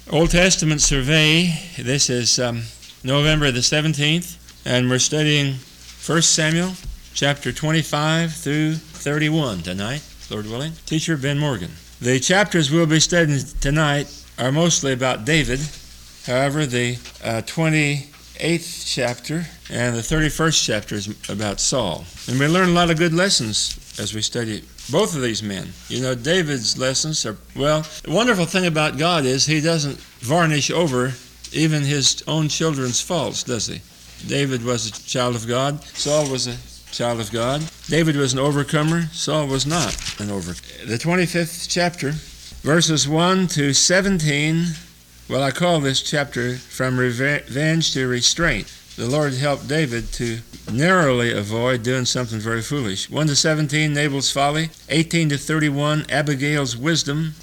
Old Testament Survey. This is November the 17th, and we're studying 1 Samuel chapter 25 through 31 tonight, Lord willing. Teacher Ben Morgan. The chapters we'll be studying tonight are mostly about David. However, the 28th chapter and the 31st chapter is about Saul. And we learn a lot of good lessons as we study both of these men. You know, David's lessons are, well, the wonderful thing about God is he doesn't varnish over even his own children's faults, does he? David was a child of God. Saul was a child of God. David was an overcomer. Saul was not an overcomer. The 25th chapter, verses 1 to 17, well, I call this chapter From Revenge to Restraint. The Lord helped David to narrowly avoid doing something very foolish. 1 to 17, Nabal's folly. 18 to 31, Abigail's wisdom.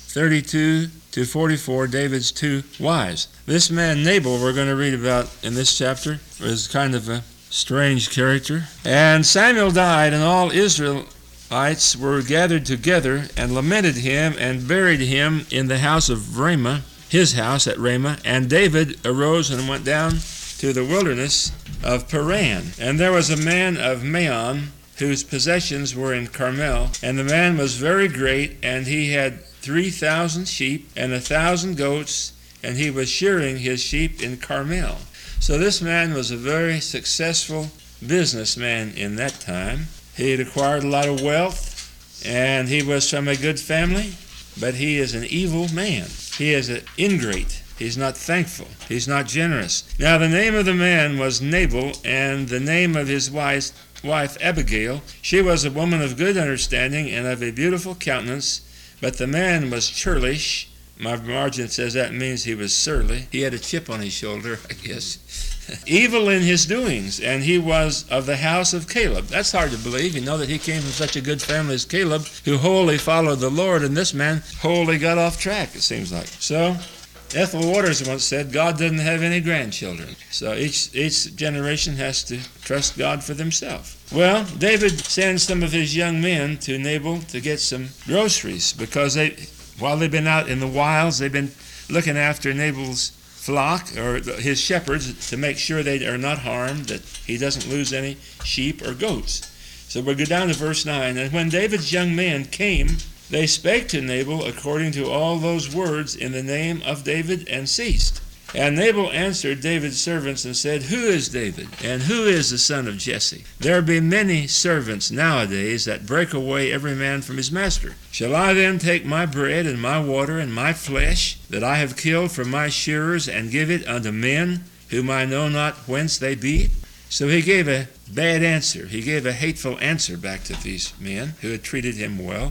32 to 44, David's two wives. This man Nabal we're going to read about in this chapter is kind of a strange character. And Samuel died, and all Israelites were gathered together and lamented him and buried him in the house of Ramah, his house at Ramah. And David arose and went down to the wilderness of Paran. And there was a man of Maon whose possessions were in Carmel, and the man was very great, and he had 3,000 sheep and 1,000 goats, and he was shearing his sheep in Carmel. So this man was a very successful businessman in that time. He had acquired a lot of wealth, and he was from a good family, but he is an evil man. He is an ingrate. He's not thankful. He's not generous. Now the name of the man was Nabal, and the name of his wife Abigail. She was a woman of good understanding and of a beautiful countenance, but the man was churlish. My margin says that means he was surly. He had a chip on his shoulder, I guess. Evil in his doings, and he was of the house of Caleb. That's hard to believe. You know that he came from such a good family as Caleb, who wholly followed the Lord, and this man wholly got off track, it seems like. So Ethel Waters once said, God doesn't have any grandchildren. So each generation has to trust God for themselves. Well, David sends some of his young men to Nabal to get some groceries, because while they've been out in the wilds, they've been looking after Nabal's flock, or his shepherds, to make sure they are not harmed, that he doesn't lose any sheep or goats. So we'll go down to verse 9. And when David's young men came, they spake to Nabal according to all those words in the name of David, and ceased. And Nabal answered David's servants and said, Who is David, and who is the son of Jesse? There be many servants nowadays that break away every man from his master. Shall I then take my bread and my water and my flesh that I have killed from my shearers, and give it unto men whom I know not whence they be? So he gave a bad answer. He gave a hateful answer back to these men who had treated them well.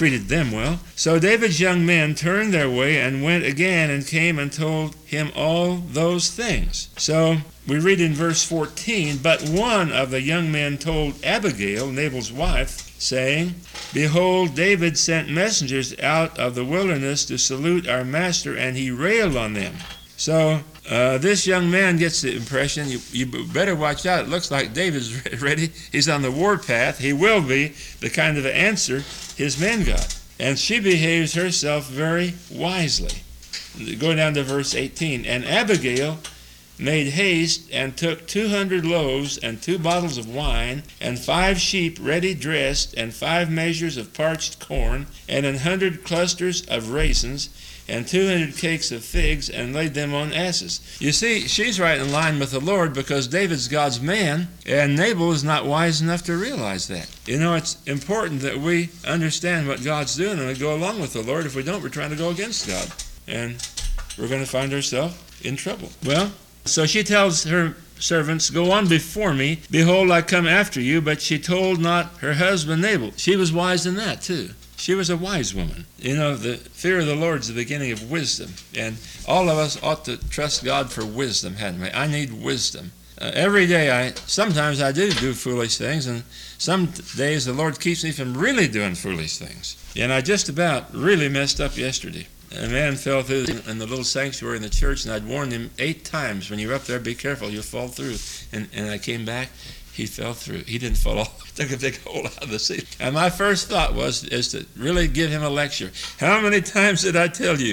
So David's young men turned their way and went again and came and told him all those things. So we read in verse 14, But one of the young men told Abigail, Nabal's wife, saying, Behold, David sent messengers out of the wilderness to salute our master, and he railed on them. So this young man gets the impression, you better watch out. It looks like David's ready. He's on the warpath. He will be the kind of answer his men got. And she behaves herself very wisely. Go down to verse 18. And Abigail made haste and took 200 loaves and 2 bottles of wine and 5 sheep ready dressed and 5 measures of parched corn and 100 clusters of raisins and 200 cakes of figs, and laid them on asses. You see, she's right in line with the Lord, because David's God's man, and Nabal is not wise enough to realize that. You know, it's important that we understand what God's doing and we go along with the Lord. If we don't, we're trying to go against God, and we're going to find ourselves in trouble. Well, so she tells her servants, Go on before me. Behold, I come after you. But she told not her husband Nabal. She was wise in that, too. She was a wise woman. You know, the fear of the Lord is the beginning of wisdom. And all of us ought to trust God for wisdom, hadn't we? I need wisdom. Every day, sometimes I do foolish things, and some days the Lord keeps me from really doing foolish things. And I just about really messed up yesterday. A man fell through in the little sanctuary in the church, and I'd warned him 8 times, when you're up there, be careful, you'll fall through. And I came back. he fell through. He didn't fall off. Took a big hole out of the ceiling. And my first thought is to really give him a lecture. How many times did I tell you?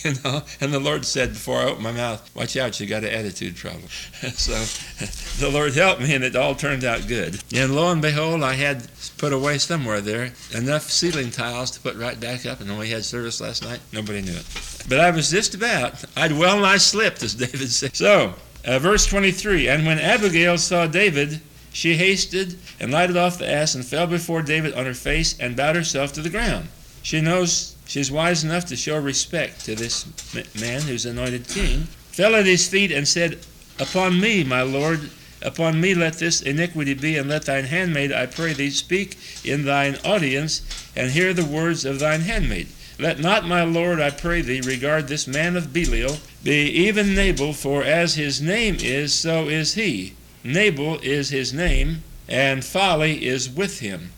And the Lord said before I opened my mouth, watch out, you got an attitude problem. So the Lord helped me, and it all turned out good. And lo and behold, I had put away somewhere there enough ceiling tiles to put right back up, and when we had service last night, nobody knew it. But I was just about. I'd well nigh slipped, as David said. So, verse 23, and when Abigail saw David, she hasted and lighted off the ass and fell before David on her face and bowed herself to the ground. She knows she's wise enough to show respect to this man who's anointed king, fell at his feet and said, upon me, my lord, upon me let this iniquity be, and let thine handmaid, I pray thee, speak in thine audience, and hear the words of thine handmaid. Let not my lord, I pray thee, regard this man of Belial, be even Nabal, for as his name is, so is he. Nabal is his name, and folly is with him.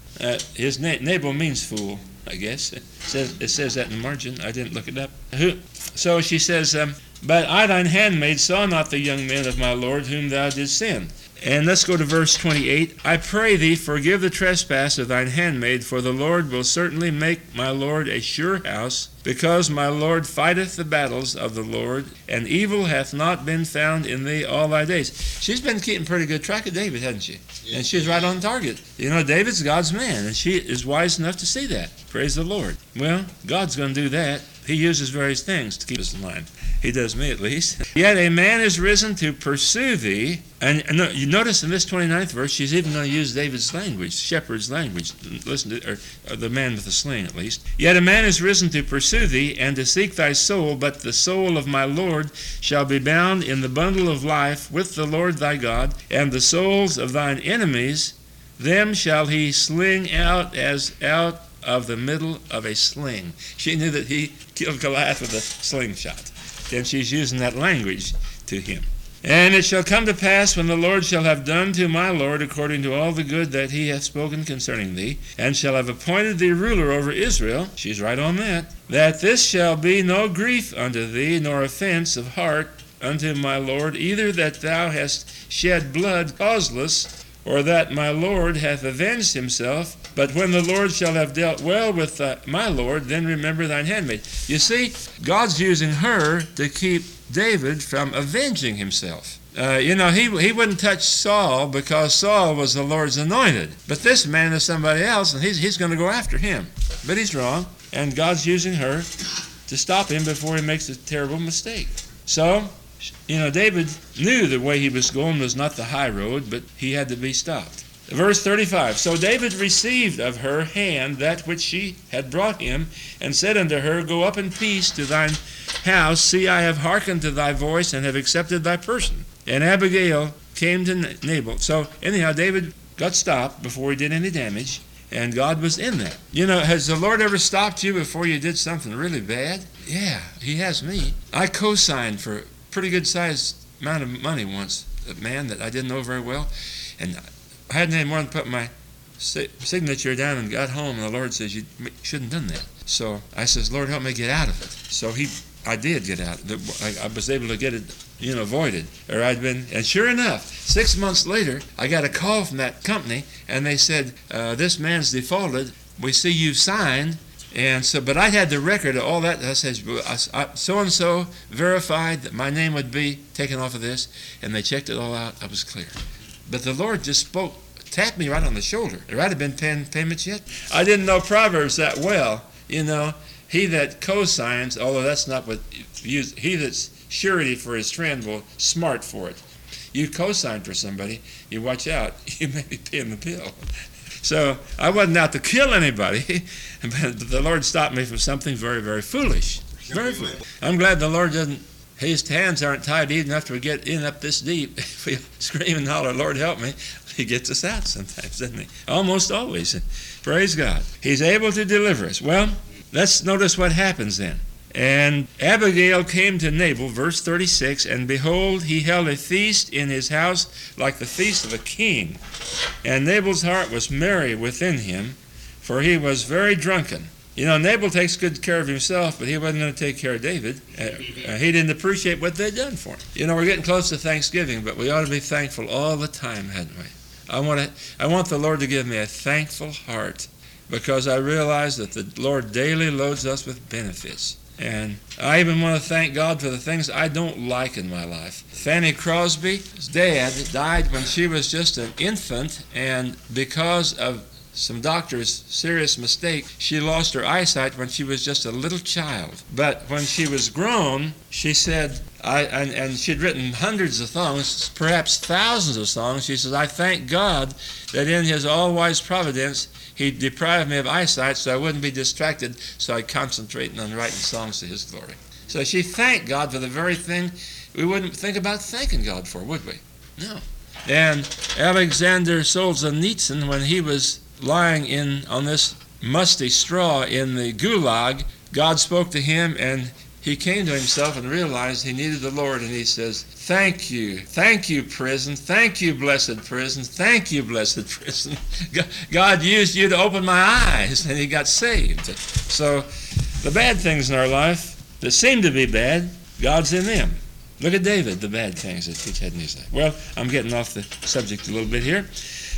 Nabal means fool, I guess. It says that in the margin. I didn't look it up. So she says, but I, thine handmaid, saw not the young men of my lord whom thou didst send. And let's go to verse 28. I pray thee, forgive the trespass of thine handmaid, for the Lord will certainly make my lord a sure house, because my lord fighteth the battles of the Lord, and evil hath not been found in thee all thy days. She's been keeping pretty good track of David, hasn't she? Yeah. And she's right on target. David's God's man, and she is wise enough to see that. Praise the Lord. Well, God's going to do that. He uses various things to keep us in line. He does me, at least. Yet a man is risen to pursue thee. And you notice in this 29th verse, she's even going to use David's language, shepherd's language. Listen to, or the man with the sling, at least. Yet a man is risen to pursue thee, and to seek thy soul, but the soul of my Lord shall be bound in the bundle of life with the Lord thy God, and the souls of thine enemies, them shall he sling out as out of the middle of a sling. She knew that he killed Goliath with a slingshot. And she's using that language to him. And it shall come to pass, when the Lord shall have done to my Lord according to all the good that he hath spoken concerning thee, and shall have appointed thee ruler over Israel, she's right on that this shall be no grief unto thee, nor offense of heart unto my Lord, either that thou hast shed blood causeless, or that my Lord hath avenged himself. But when the Lord shall have dealt well with my Lord, then remember thine handmaid. You see, God's using her to keep David from avenging himself. He wouldn't touch Saul because Saul was the Lord's anointed. But this man is somebody else, and he's going to go after him. But he's wrong, and God's using her to stop him before he makes a terrible mistake. So, David knew the way he was going was not the high road, but he had to be stopped. Verse 35, so David received of her hand that which she had brought him, and said unto her, go up in peace to thine house. See, I have hearkened to thy voice, and have accepted thy person. And Abigail came to Nabal. So anyhow, David got stopped before he did any damage, and God was in that. Has the Lord ever stopped you before you did something really bad? Yeah, he has me. I co-signed for a pretty good sized amount of money once, a man that I didn't know very well, and I hadn't any more than put my signature down and got home, and the Lord says, you shouldn't have done that. So I says, Lord, help me get out of it. So I did get out. I was able to get it, avoided. And sure enough, 6 months later, I got a call from that company, and they said, this man's defaulted. We see you've signed. And so, but I had the record of all that. I says, so-and-so verified that my name would be taken off of this, and they checked it all out. I was clear. But the Lord just tapped me right on the shoulder. There might have been payments yet. I didn't know Proverbs that well. He that co-signs, although that's not what he that's surety for his friend will smart for it. You co-sign for somebody, you watch out, you may be paying the bill. So I wasn't out to kill anybody, but the Lord stopped me from something very, very foolish. Very foolish. I'm glad the Lord doesn't. His hands aren't tied deep enough to get in up this deep. If we scream and holler, Lord, help me, he gets us out sometimes, doesn't he? Almost always. Praise God. He's able to deliver us. Well, let's notice what happens then. And Abigail came to Nabal, verse 36, and behold, he held a feast in his house like the feast of a king. And Nabal's heart was merry within him, for he was very drunken. Nabal takes good care of himself, but he wasn't going to take care of David. He didn't appreciate what they'd done for him. We're getting close to Thanksgiving, but we ought to be thankful all the time, hadn't we? I want the Lord to give me a thankful heart, because I realize that the Lord daily loads us with benefits. And I even want to thank God for the things I don't like in my life. Fanny Crosby's dad died when she was just an infant, and because of some doctor's serious mistake, she lost her eyesight when she was just a little child. But when she was grown, she said, and she'd written hundreds of songs, perhaps thousands of songs. She says, I thank God that in His all-wise providence, He deprived me of eyesight so I wouldn't be distracted, so I'd concentrate on writing songs to His glory. So she thanked God for the very thing we wouldn't think about thanking God for, would we? No. And Alexander Solzhenitsyn, when he was lying on this musty straw in the gulag, God spoke to him, and he came to himself and realized he needed the Lord, and he says, thank you, prison, thank you, blessed prison, thank you, blessed prison. God used you to open my eyes, and he got saved. So the bad things in our life that seem to be bad, God's in them. Look at David, the bad things that he had in his life. Well, I'm getting off the subject a little bit here.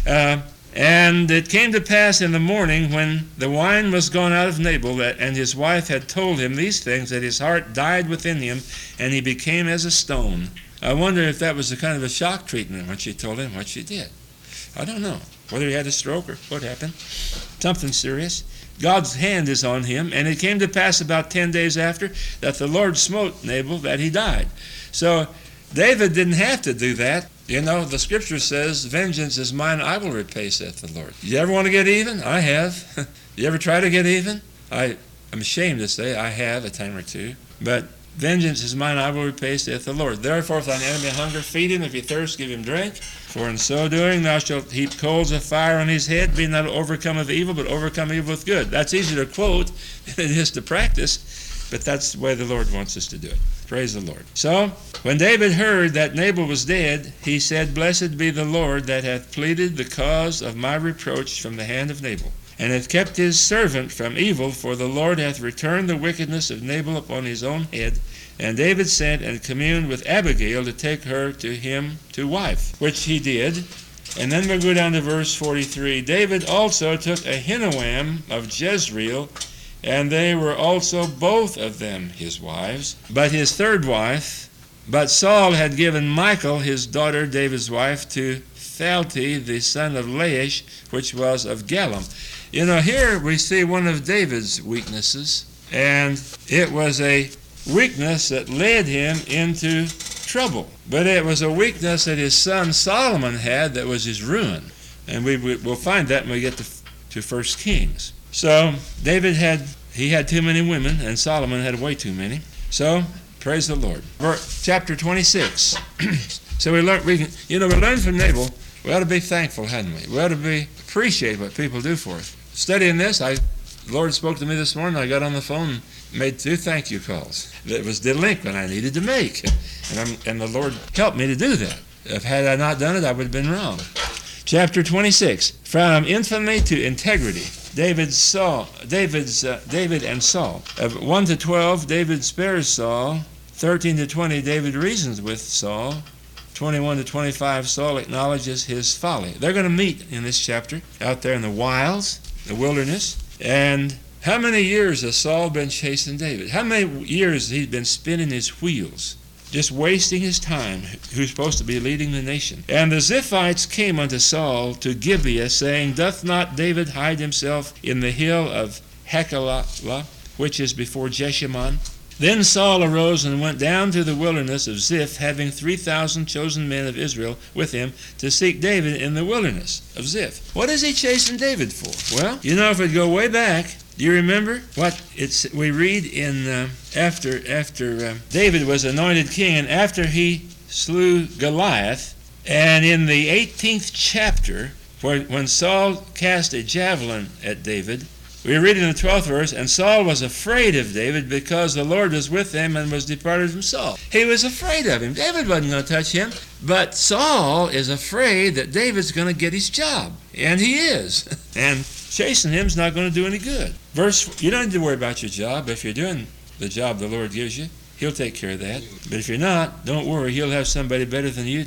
And it came to pass in the morning, when the wine was gone out of Nabal, and his wife had told him these things, that his heart died within him, and he became as a stone. I wonder if that was a kind of a shock treatment when she told him what she did. I don't know whether he had a stroke or what happened. Something serious. God's hand is on him, and it came to pass about 10 days after that the Lord smote Nabal, that he died. So David didn't have to do that. You know, the Scripture says, vengeance is mine, I will repay, saith the Lord. You ever want to get even? I have. You ever try to get even? I'm ashamed to say I have a time or two. But vengeance is mine, I will repay, saith the Lord. Therefore, if thine enemy hunger, feed him. If he thirst, give him drink. For in so doing thou shalt heap coals of fire on his head, being not overcome of evil, but overcome evil with good. That's easier to quote than it is to practice, but that's the way the Lord wants us to do it. Praise the Lord. So, when David heard that Nabal was dead, he said, blessed be the Lord that hath pleaded the cause of my reproach from the hand of Nabal, and hath kept his servant from evil, for the Lord hath returned the wickedness of Nabal upon his own head. And David sent and communed with Abigail to take her to him to wife, which he did. And then we'll go down to verse 43. David also took Ahinoam of Jezreel, and they were also both of them his wives. But his third wife, but Saul had given Michal, his daughter, David's wife, to Phalti, the son of Laish, which was of Gallim. You know, here we see one of David's weaknesses, and it was a weakness that led him into trouble. But it was a weakness that his son Solomon had that was his ruin. And we'll find that when we get to 1 Kings. So David had too many women, and Solomon had way too many. So praise the Lord. Chapter 26. So we learn from Nabal. We ought to be thankful, hadn't we? We ought to appreciate what people do for us. Studying this, the Lord spoke to me this morning. I got on the phone and made 2 thank you calls. It was delinquent I needed to make, and the Lord helped me to do that. Had I not done it, I would have been wrong. Chapter 26. From infamy to integrity. David and Saul. 1 to 12, David spares Saul. 13 to 20, David reasons with Saul. 21 to 25, Saul acknowledges his folly. They're going to meet in this chapter out there in the wilds, the wilderness. And how many years has Saul been chasing David? How many years has he been spinning his wheels, just wasting his time, who's supposed to be leading the nation? And the Ziphites came unto Saul to Gibeah, saying, doth not David hide himself in the hill of Hachilah, which is before Jeshimon? Then Saul arose and went down to the wilderness of Ziph, having 3,000 chosen men of Israel with him, to seek David in the wilderness of Ziph. What is he chasing David for? Well, if we go way back, do you remember what we read in after David was anointed king, and after he slew Goliath, and in the 18th chapter, when Saul cast a javelin at David, we read in the 12th verse, and Saul was afraid of David because the Lord was with him and was departed from Saul. He was afraid of him. David wasn't going to touch him, but Saul is afraid that David's going to get his job, and he is. And chasing him's not going to do any good. You don't need to worry about your job. If you're doing the job the Lord gives you, He'll take care of that. But if you're not, don't worry. He'll have somebody better than you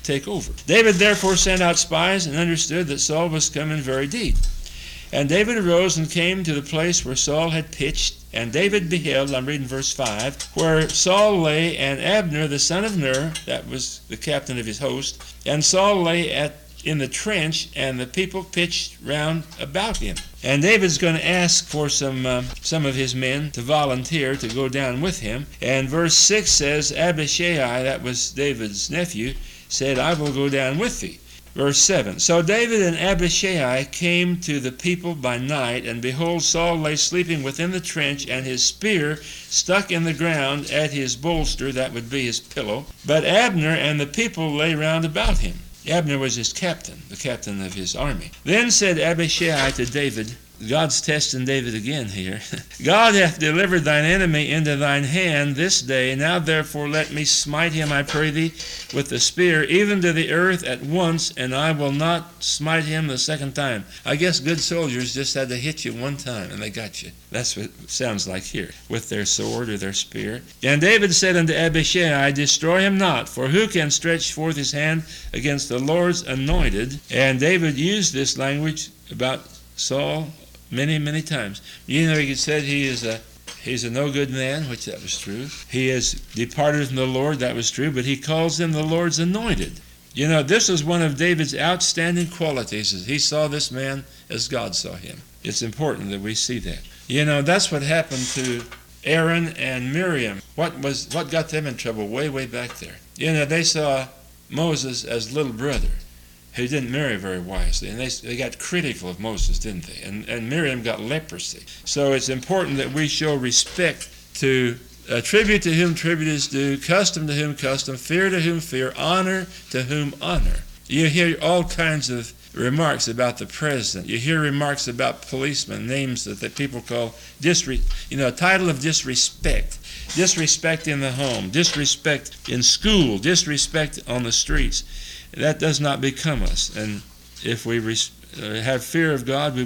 take over. David therefore sent out spies and understood that Saul was come in very deed. And David arose and came to the place where Saul had pitched. And David beheld, I'm reading verse 5, where Saul lay, and Abner the son of Ner, that was the captain of his host, and Saul lay in the trench, and the people pitched round about him. And David's going to ask for some of his men to volunteer to go down with him. And verse 6 says, Abishai, that was David's nephew, said, I will go down with thee. Verse 7, So David and Abishai came to the people by night, and behold, Saul lay sleeping within the trench, and his spear stuck in the ground at his bolster, that would be his pillow. But Abner and the people lay round about him. Abner was his captain, the captain of his army. Then said Abishai to David, God's testing David again here. God hath delivered thine enemy into thine hand this day. Now therefore let me smite him, I pray thee, with the spear, even to the earth at once, and I will not smite him the second time. I guess good soldiers just had to hit you one time, and they got you. That's what it sounds like here, with their sword or their spear. And David said unto Abishai, Destroy him not, for who can stretch forth his hand against the Lord's anointed? And David used this language about Saul many, many times. You know, he said he's a no good man, which that was true. He has departed from the Lord, that was true, but he calls him the Lord's anointed. You know, this is one of David's outstanding qualities. He saw this man as God saw him. It's important that we see that. You know, that's what happened to Aaron and Miriam. What got them in trouble way back there? You know, they saw Moses as little brother, who didn't marry very wisely, and they got critical of Moses, didn't they? And Miriam got leprosy. So it's important that we show respect to tribute to whom tribute is due, custom to whom custom, fear to whom fear, honor to whom honor. You hear all kinds of remarks about the president. You hear remarks about policemen, names that people call a title of disrespect. Disrespect in the home, disrespect in school, disrespect on the streets. That does not become us. And if we have fear of God,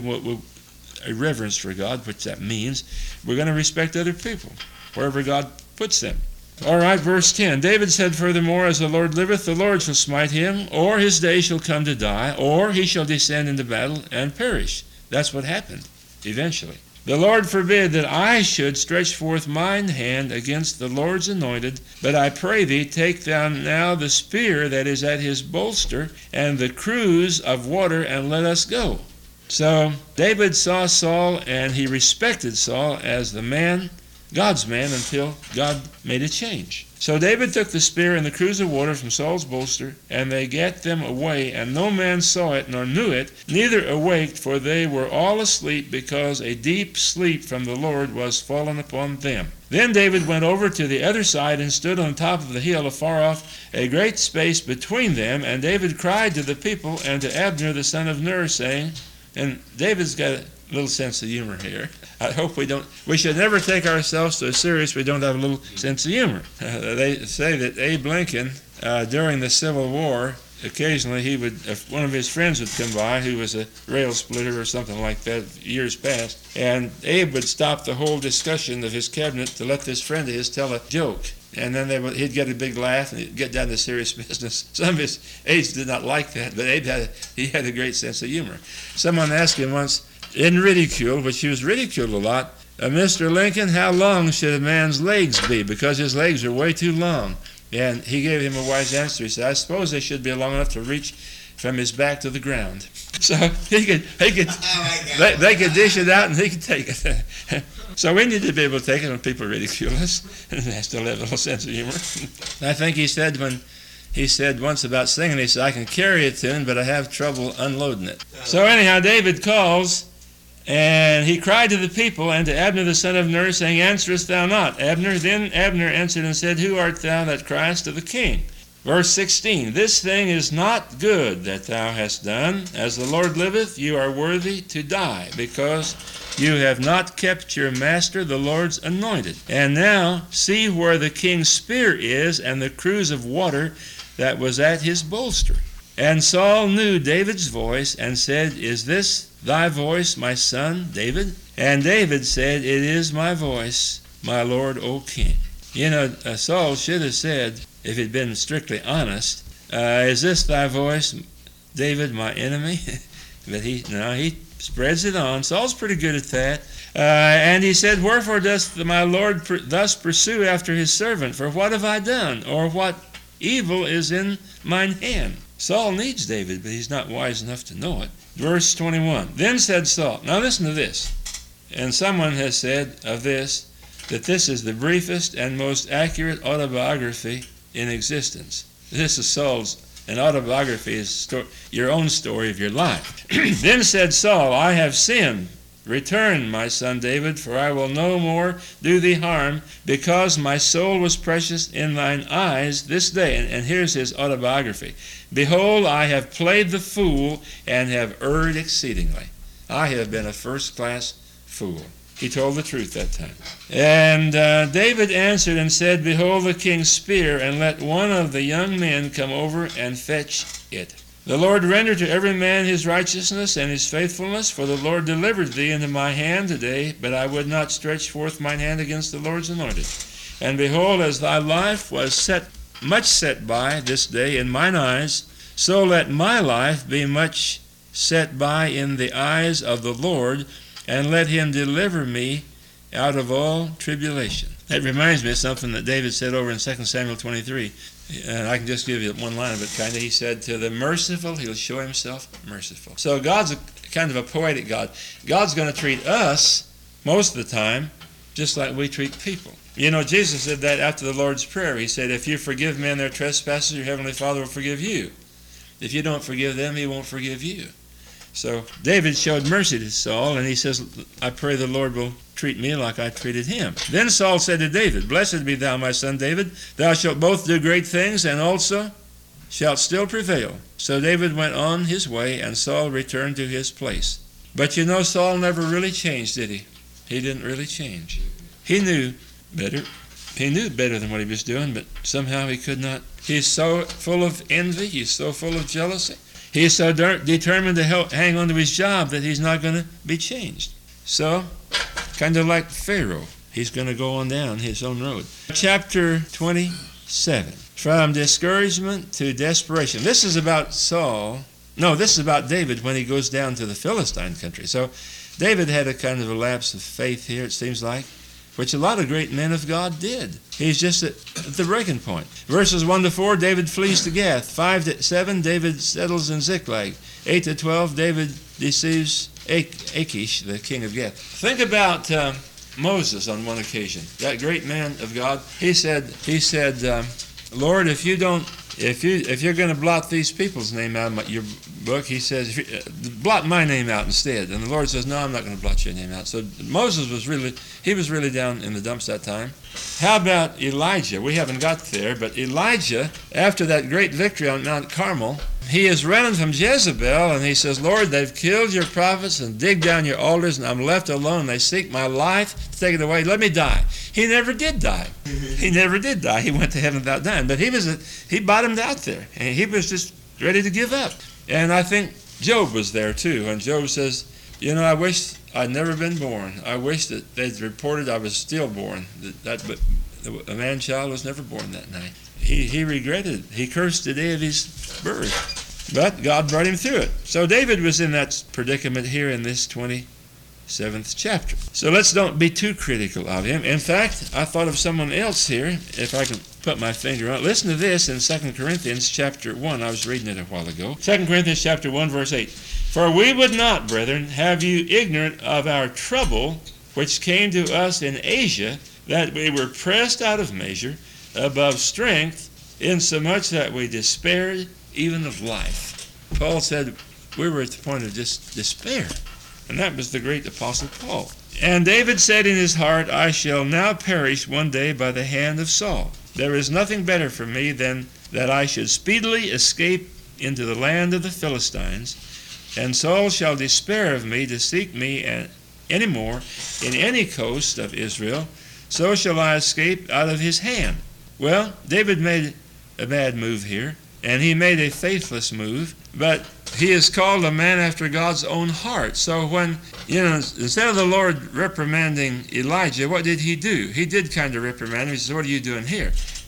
a reverence for God, which that means, we're going to respect other people, wherever God puts them. All right, verse 10. David said furthermore, As the Lord liveth, the Lord shall smite him, or his day shall come to die, or he shall descend into battle and perish. That's what happened, eventually. The Lord forbid that I should stretch forth mine hand against the Lord's anointed, but I pray thee, take thou now the spear that is at his bolster, and the cruse of water, and let us go. So David saw Saul, and he respected Saul as the man, God's man, until God made a change. So David took the spear and the cruse of water from Saul's bolster, and they gat them away, and no man saw it nor knew it, neither awaked, for they were all asleep, because a deep sleep from the Lord was fallen upon them. Then David went over to the other side and stood on top of the hill afar off, a great space between them, and David cried to the people and to Abner the son of Ner, saying, and David's got a little sense of humor here. I hope we should never take ourselves so serious we don't have a little sense of humor. They say that Abe Lincoln, during the Civil War, occasionally if one of his friends would come by who was a rail splitter or something like that years past, and Abe would stop the whole discussion of his cabinet to let this friend of his tell a joke. And then he'd get a big laugh, and he'd get down to serious business. Some of his aides did not like that, but Abe had a great sense of humor. Someone asked him once, in ridicule, which he was ridiculed a lot, Mr. Lincoln, how long should a man's legs be? Because his legs are way too long. And he gave him a wise answer. He said, I suppose they should be long enough to reach from his back to the ground. So they could dish it out, and he could take it. So we need to be able to take it when people ridicule us, and still have a little sense of humor. I think he said once about singing, he said, I can carry a tune, but I have trouble unloading it. So anyhow, David calls, and he cried to the people and to Abner the son of Ner, saying, Answerest thou not, Abner? Then Abner answered and said, Who art thou that criest to the king? Verse 16, This thing is not good that thou hast done. As the Lord liveth, you are worthy to die, because you have not kept your master, the Lord's anointed. And now see where the king's spear is, and the cruse of water that was at his bolster. And Saul knew David's voice, and said, Is this thy voice, my son David? And David said, It is my voice, my lord, O king. You know, Saul should have said, if he'd been strictly honest, Is this thy voice, David, my enemy? But he spreads it on. Saul's pretty good at that. And he said, wherefore doth my Lord thus pursue after his servant? For what have I done? Or what evil is in mine hand? Saul needs David, but he's not wise enough to know it. Verse 21. Then said Saul, now listen to this. And someone has said of this, that this is the briefest and most accurate autobiography in existence. This is Saul's. An autobiography is your own story of your life. Then said Saul, I have sinned. Return, my son David, for I will no more do thee harm, because my soul was precious in thine eyes this day. And here's his autobiography. Behold, I have played the fool, and have erred exceedingly. I have been a first-class fool. He told the truth that time. And David answered and said, behold the king's spear, and let one of the young men come over and fetch it. The Lord render to every man his righteousness and his faithfulness, for the Lord delivered thee into my hand today, but I would not stretch forth mine hand against the Lord's anointed. And behold, as thy life was much set by this day in mine eyes, so let my life be much set by in the eyes of the Lord, and let him deliver me out of all tribulation. That reminds me of something that David said over in 2 Samuel 23. And I can just give you one line of it, kind of. He said, to the merciful, he'll show himself merciful. So God's kind of a poetic God. God's going to treat us, most of the time, just like we treat people. You know, Jesus said that after the Lord's Prayer. He said, if you forgive men their trespasses, your heavenly Father will forgive you. If you don't forgive them, he won't forgive you. So David showed mercy to Saul, and he says, I pray the Lord will treat me like I treated him. Then Saul said to David, blessed be thou, my son David. Thou shalt both do great things, and also shalt still prevail. So David went on his way, and Saul returned to his place. But you know, Saul never really changed, did he? He didn't really change. He knew better. He knew better than what he was doing, but somehow he could not. He's so full of envy. He's so full of jealousy. He's so determined to hang on to his job that he's not going to be changed. So, kind of like Pharaoh, he's going to go on down his own road. Chapter 27. From discouragement to desperation. This is about Saul. No, this is about David when he goes down to the Philistine country. So, David had a kind of a lapse of faith here, it seems like, which a lot of great men of God did. He's just at the breaking point. Verses 1 to 4, David flees to Gath. 5 to 7, David settles in Ziklag. 8 to 12, David deceives Achish, the king of Gath. Think about Moses on one occasion, that great man of God. He said, Lord, if you're going to blot these people's name out of your book, he says, blot my name out instead. And the Lord says, no, I'm not going to blot your name out. So Moses was really down in the dumps that time. How about Elijah? We haven't got there, but Elijah, after that great victory on Mount Carmel, he is running from Jezebel, and he says, Lord, they've killed your prophets and digged down your altars, and I'm left alone. They seek my life to take it away. Let me die. He never did die. He never did die. He went to heaven without dying. But he bottomed out there, and he was just ready to give up. And I think Job was there too. And Job says, you know, I wish I'd never been born. I wish that they'd reported I was stillborn. But a man-child was never born that night. He regretted. He cursed the day of his birth. But God brought him through it. So David was in that predicament here in this 27th chapter. So let's don't be too critical of him. In fact, I thought of someone else here, if I can put my finger on it. Listen to this in 2 Corinthians chapter 1. I was reading it a while ago. 2 Corinthians chapter 1, verse 8. For we would not, brethren, have you ignorant of our trouble, which came to us in Asia, that we were pressed out of measure, above strength, insomuch that we despaired even of life. Paul said we were at the point of just despair. And that was the great apostle Paul. And David said in his heart, I shall now perish one day by the hand of Saul. There is nothing better for me than that I should speedily escape into the land of the Philistines, and Saul shall despair of me to seek me any more in any coast of Israel, so shall I escape out of his hand. Well, David made a bad move here, and he made a faithless move, but he is called a man after God's own heart. So when, instead of the Lord reprimanding Elijah, what did he do? He did kind of reprimand him. He said, what are you doing here?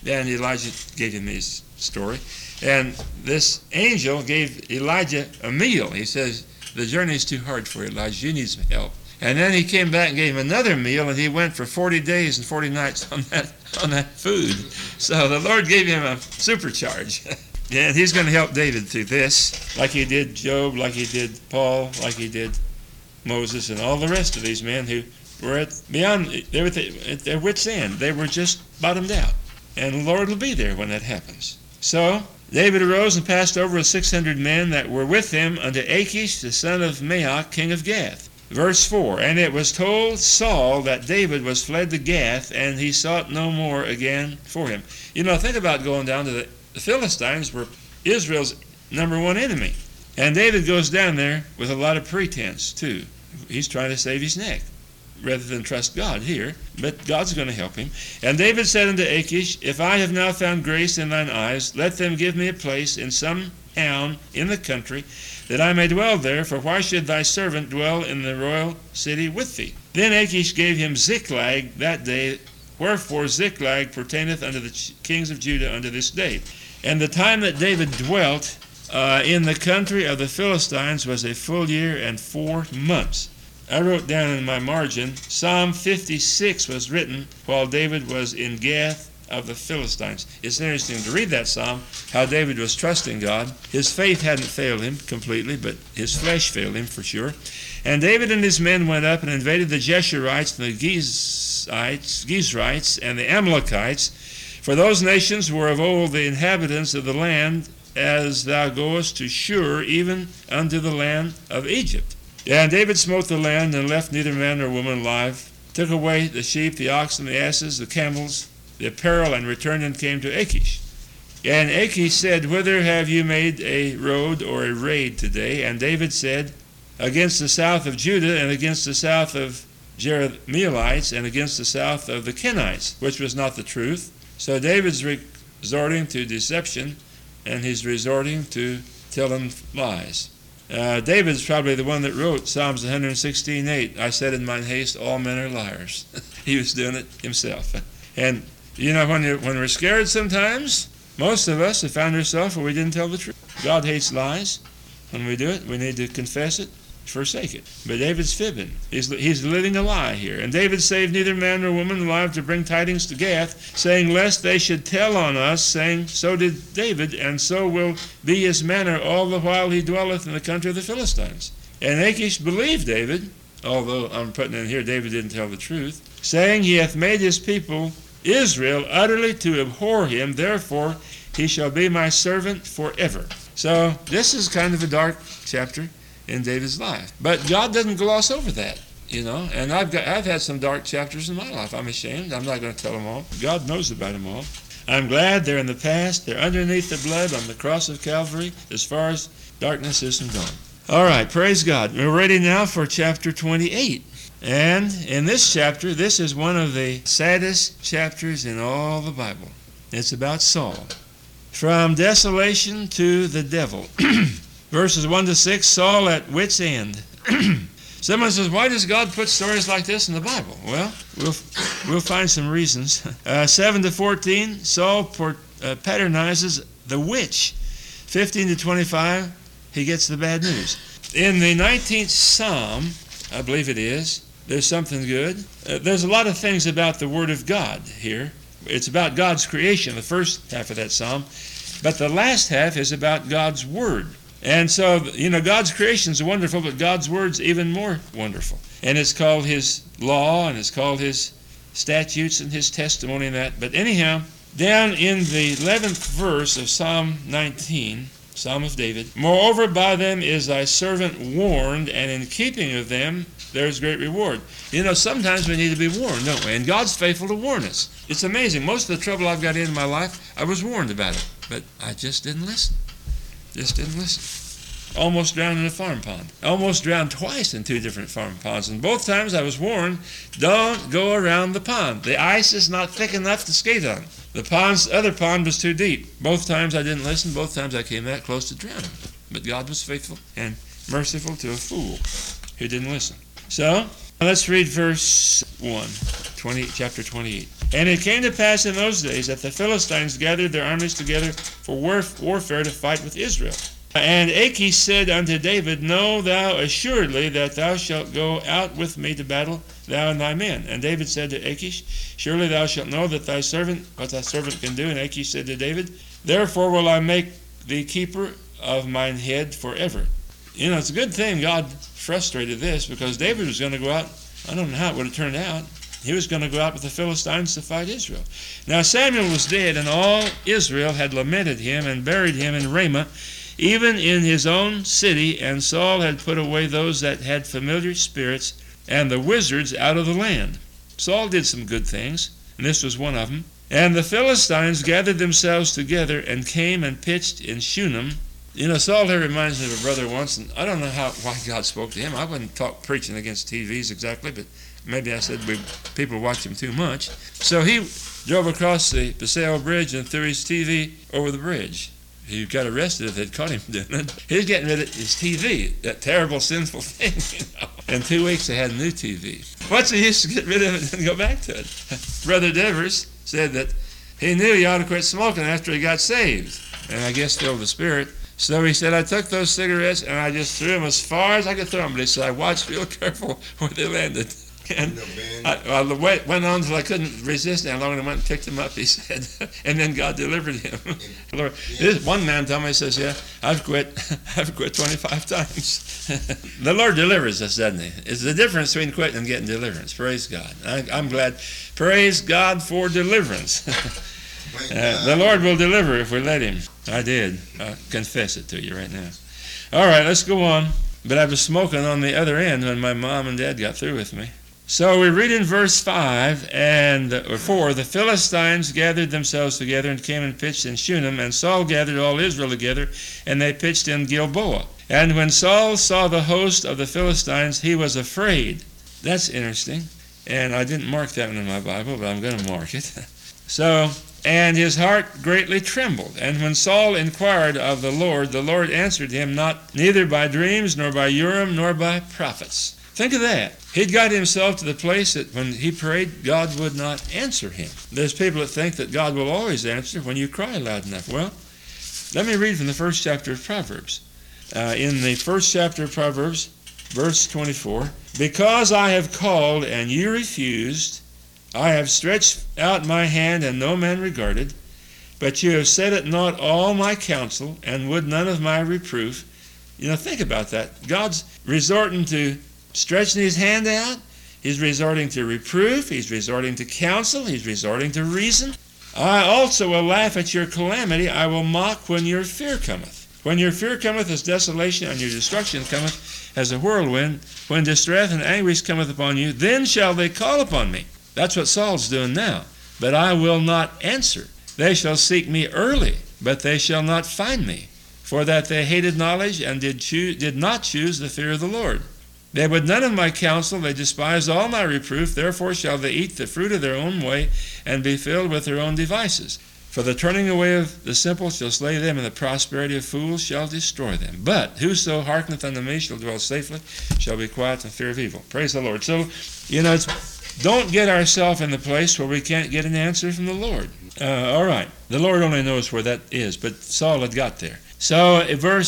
And Elijah gave him his story. And this angel gave Elijah a meal. He says, the journey's too hard for Elijah. You need some help. And then he came back and gave him another meal, and he went for 40 days and 40 nights on that food. So the Lord gave him a supercharge. And he's going to help David through this, like he did Job, like he did Paul, like he did Moses, and all the rest of these men who were beyond, they were at their wits' end. They were just bottomed out. And the Lord will be there when that happens. So David arose and passed over with 600 men that were with him unto Achish, the son of Maoch, king of Gath. Verse 4, and it was told Saul that David was fled to Gath, and he sought no more again for him. You know, think about going down to the Philistines were Israel's number one enemy. And David goes down there with a lot of pretense, too. He's trying to save his neck rather than trust God here, but God's going to help him. And David said unto Achish, if I have now found grace in thine eyes, let them give me a place in some town in the country, that I may dwell there, for why should thy servant dwell in the royal city with thee? Then Achish gave him Ziklag that day, wherefore Ziklag pertaineth unto the kings of Judah unto this day. And the time that David dwelt in the country of the Philistines was a full year and 4 months. I wrote down in my margin, Psalm 56 was written while David was in Gath of the Philistines. It's interesting to read that psalm, how David was trusting God. His faith hadn't failed him completely, but his flesh failed him for sure. And David and his men went up and invaded the Jeshurites and the Gezrites and the Amalekites, for those nations were of old the inhabitants of the land, as thou goest to Shur, even unto the land of Egypt. And David smote the land, and left neither man nor woman alive, took away the sheep, the oxen, the asses, the camels, the apparel, and returned and came to Achish. And Achish said, whither have you made a road or a raid today? And David said, against the south of Judah, and against the south of Jerahmeelites, and against the south of the Kenites, which was not the truth. So David's resorting to deception, and he's resorting to telling lies. David's probably the one that wrote Psalms 116:8. I said in mine haste, all men are liars. He was doing it himself. And you know, when we're scared sometimes, most of us have found ourselves where we didn't tell the truth. God hates lies. When we do it, we need to confess it, forsake it. But David's fibbing. He's living a lie here. And David saved neither man nor woman alive to bring tidings to Gath, saying, lest they should tell on us, saying, so did David, and so will be his manner all the while he dwelleth in the country of the Philistines. And Achish believed David, although I'm putting in here David didn't tell the truth, saying, he hath made his people Israel utterly to abhor him, therefore he shall be my servant forever. So this is kind of a dark chapter in David's life. But God doesn't gloss over that, you know. And I've had some dark chapters in my life. I'm ashamed. I'm not going to tell them all. God knows about them all. I'm glad they're in the past. They're underneath the blood on the cross of Calvary as far as darkness isn't gone. All right, praise God. We're ready now for chapter 28. And in this chapter, this is one of the saddest chapters in all the Bible. It's about Saul. From desolation to the devil. Verses 1 to 6, Saul at wit's end. Someone says, why does God put stories like this in the Bible? Well, we'll find some reasons. 7 to 14, Saul patronizes the witch. 15 to 25, he gets the bad news. In the 19th Psalm, I believe it is, there's something good. There's a lot of things about the Word of God here. It's about God's creation, the first half of that psalm. But the last half is about God's Word. And so, you know, God's creation is wonderful, but God's Word's even more wonderful. And it's called His law, and it's called His statutes and His testimony and that. But anyhow, down in the 11th verse of Psalm 19, Psalm of David, moreover by them is thy servant warned, and in keeping of them there's great reward. You know, sometimes we need to be warned, don't we? And God's faithful to warn us. It's amazing. Most of the trouble I've got in my life, I was warned about it. But I just didn't listen. Just didn't listen. Almost drowned in a farm pond. Almost drowned twice in 2 different farm ponds. And both times I was warned, don't go around the pond. The ice is not thick enough to skate on. The other pond was too deep. Both times I didn't listen. Both times I came that close to drowning. But God was faithful and merciful to a fool who didn't listen. So, let's read verse 1, chapter 28. And it came to pass in those days that the Philistines gathered their armies together for warfare to fight with Israel. And Achish said unto David, Know thou assuredly that thou shalt go out with me to battle, thou and thy men. And David said to Achish, Surely thou shalt know that thy servant, what thy servant can do. And Achish said to David, Therefore will I make thee keeper of mine head forever. You know, it's a good thing God frustrated this, because David was going to go out. I don't know how it would have turned out. He was going to go out with the Philistines to fight Israel. Now Samuel was dead, and all Israel had lamented him and buried him in Ramah, even in his own city, and Saul had put away those that had familiar spirits and the wizards out of the land. Saul did some good things, and this was one of them. And the Philistines gathered themselves together and came and pitched in Shunem. You know, Saul here reminds me of a brother once, and I don't know why God spoke to him. I wouldn't talk preaching against TVs exactly, but maybe I said people watch him too much. So he drove across the Paseo Bridge and threw his TV over the bridge. He got arrested if they'd caught him doing it. He's getting rid of his TV, that terrible, sinful thing, you know. In 2 weeks, they had a new TV. What's the use to get rid of it and go back to it? Brother Devers said that he knew he ought to quit smoking after he got saved, and I guess filled the Spirit. So he said, I took those cigarettes and I just threw them as far as I could throw them. But he said, I watched real careful where they landed. And I went on until I couldn't resist any longer, and I went and picked him up, he said. And then God delivered him. Lord, one man told me, he says, yeah, I've quit 25 times. The Lord delivers us, doesn't he? It's the difference between quitting and getting deliverance. Praise God. I'm glad. Praise God for deliverance. The Lord will deliver if we let him. I did. I confess it to you right now. All right, let's go on. But I was smoking on the other end when my mom and dad got through with me. So we read in verse 5 or 4, the Philistines gathered themselves together and came and pitched in Shunem, and Saul gathered all Israel together, and they pitched in Gilboa. And when Saul saw the host of the Philistines, he was afraid. That's interesting. And I didn't mark that one in my Bible, but I'm going to mark it. And his heart greatly trembled. And when Saul inquired of the Lord answered him neither by dreams, nor by Urim, nor by prophets. Think of that. He'd got himself to the place that when he prayed, God would not answer him. There's people that think that God will always answer when you cry loud enough. Well, let me read from the first chapter of Proverbs. In the first chapter of Proverbs, verse 24, Because I have called and you refused, I have stretched out my hand and no man regarded, but you have set at naught all my counsel and would none of my reproof. You know, think about that. God's resorting to stretching his hand out. He's resorting to reproof. He's resorting to counsel. He's resorting to reason. I also will laugh at your calamity. I will mock when your fear cometh. When your fear cometh as desolation, and your destruction cometh as a whirlwind, when distress and anguish cometh upon you, then shall they call upon me. That's what Saul's doing now. But I will not answer. They shall seek me early, but they shall not find me. For that they hated knowledge and did not choose the fear of the Lord. They would none of my counsel, they despised all my reproof, therefore shall they eat the fruit of their own way, and be filled with their own devices. For the turning away of the simple shall slay them, and the prosperity of fools shall destroy them. But whoso hearkeneth unto me shall dwell safely, shall be quiet in fear of evil. Praise the Lord. So, don't get ourselves in the place where we can't get an answer from the Lord. All right. The Lord only knows where that is, but Saul had got there. So, verse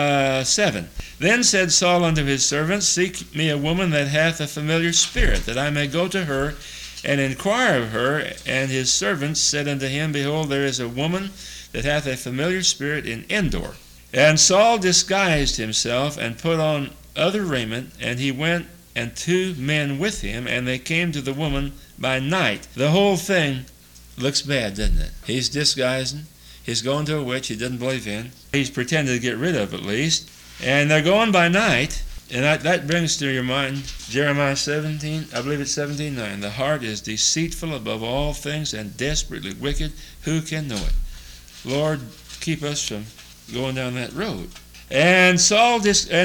7, Then said Saul unto his servants, Seek me a woman that hath a familiar spirit, that I may go to her and inquire of her. And his servants said unto him, Behold, there is a woman that hath a familiar spirit in Endor. And Saul disguised himself and put on other raiment, and he went and 2 men with him, and they came to the woman by night. The whole thing looks bad, doesn't it? He's disguising. He's going to a witch he doesn't believe in. He's pretending to get rid of, at least. And they're going by night. And that brings to your mind Jeremiah 17, I believe it's 17:9. The heart is deceitful above all things and desperately wicked. Who can know it? Lord, keep us from going down that road. And Saul,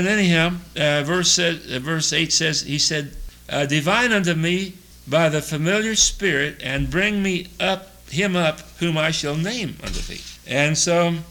verse 8 says, he said, Divine unto me by the familiar spirit, and bring me him up, whom I shall name unto thee. And so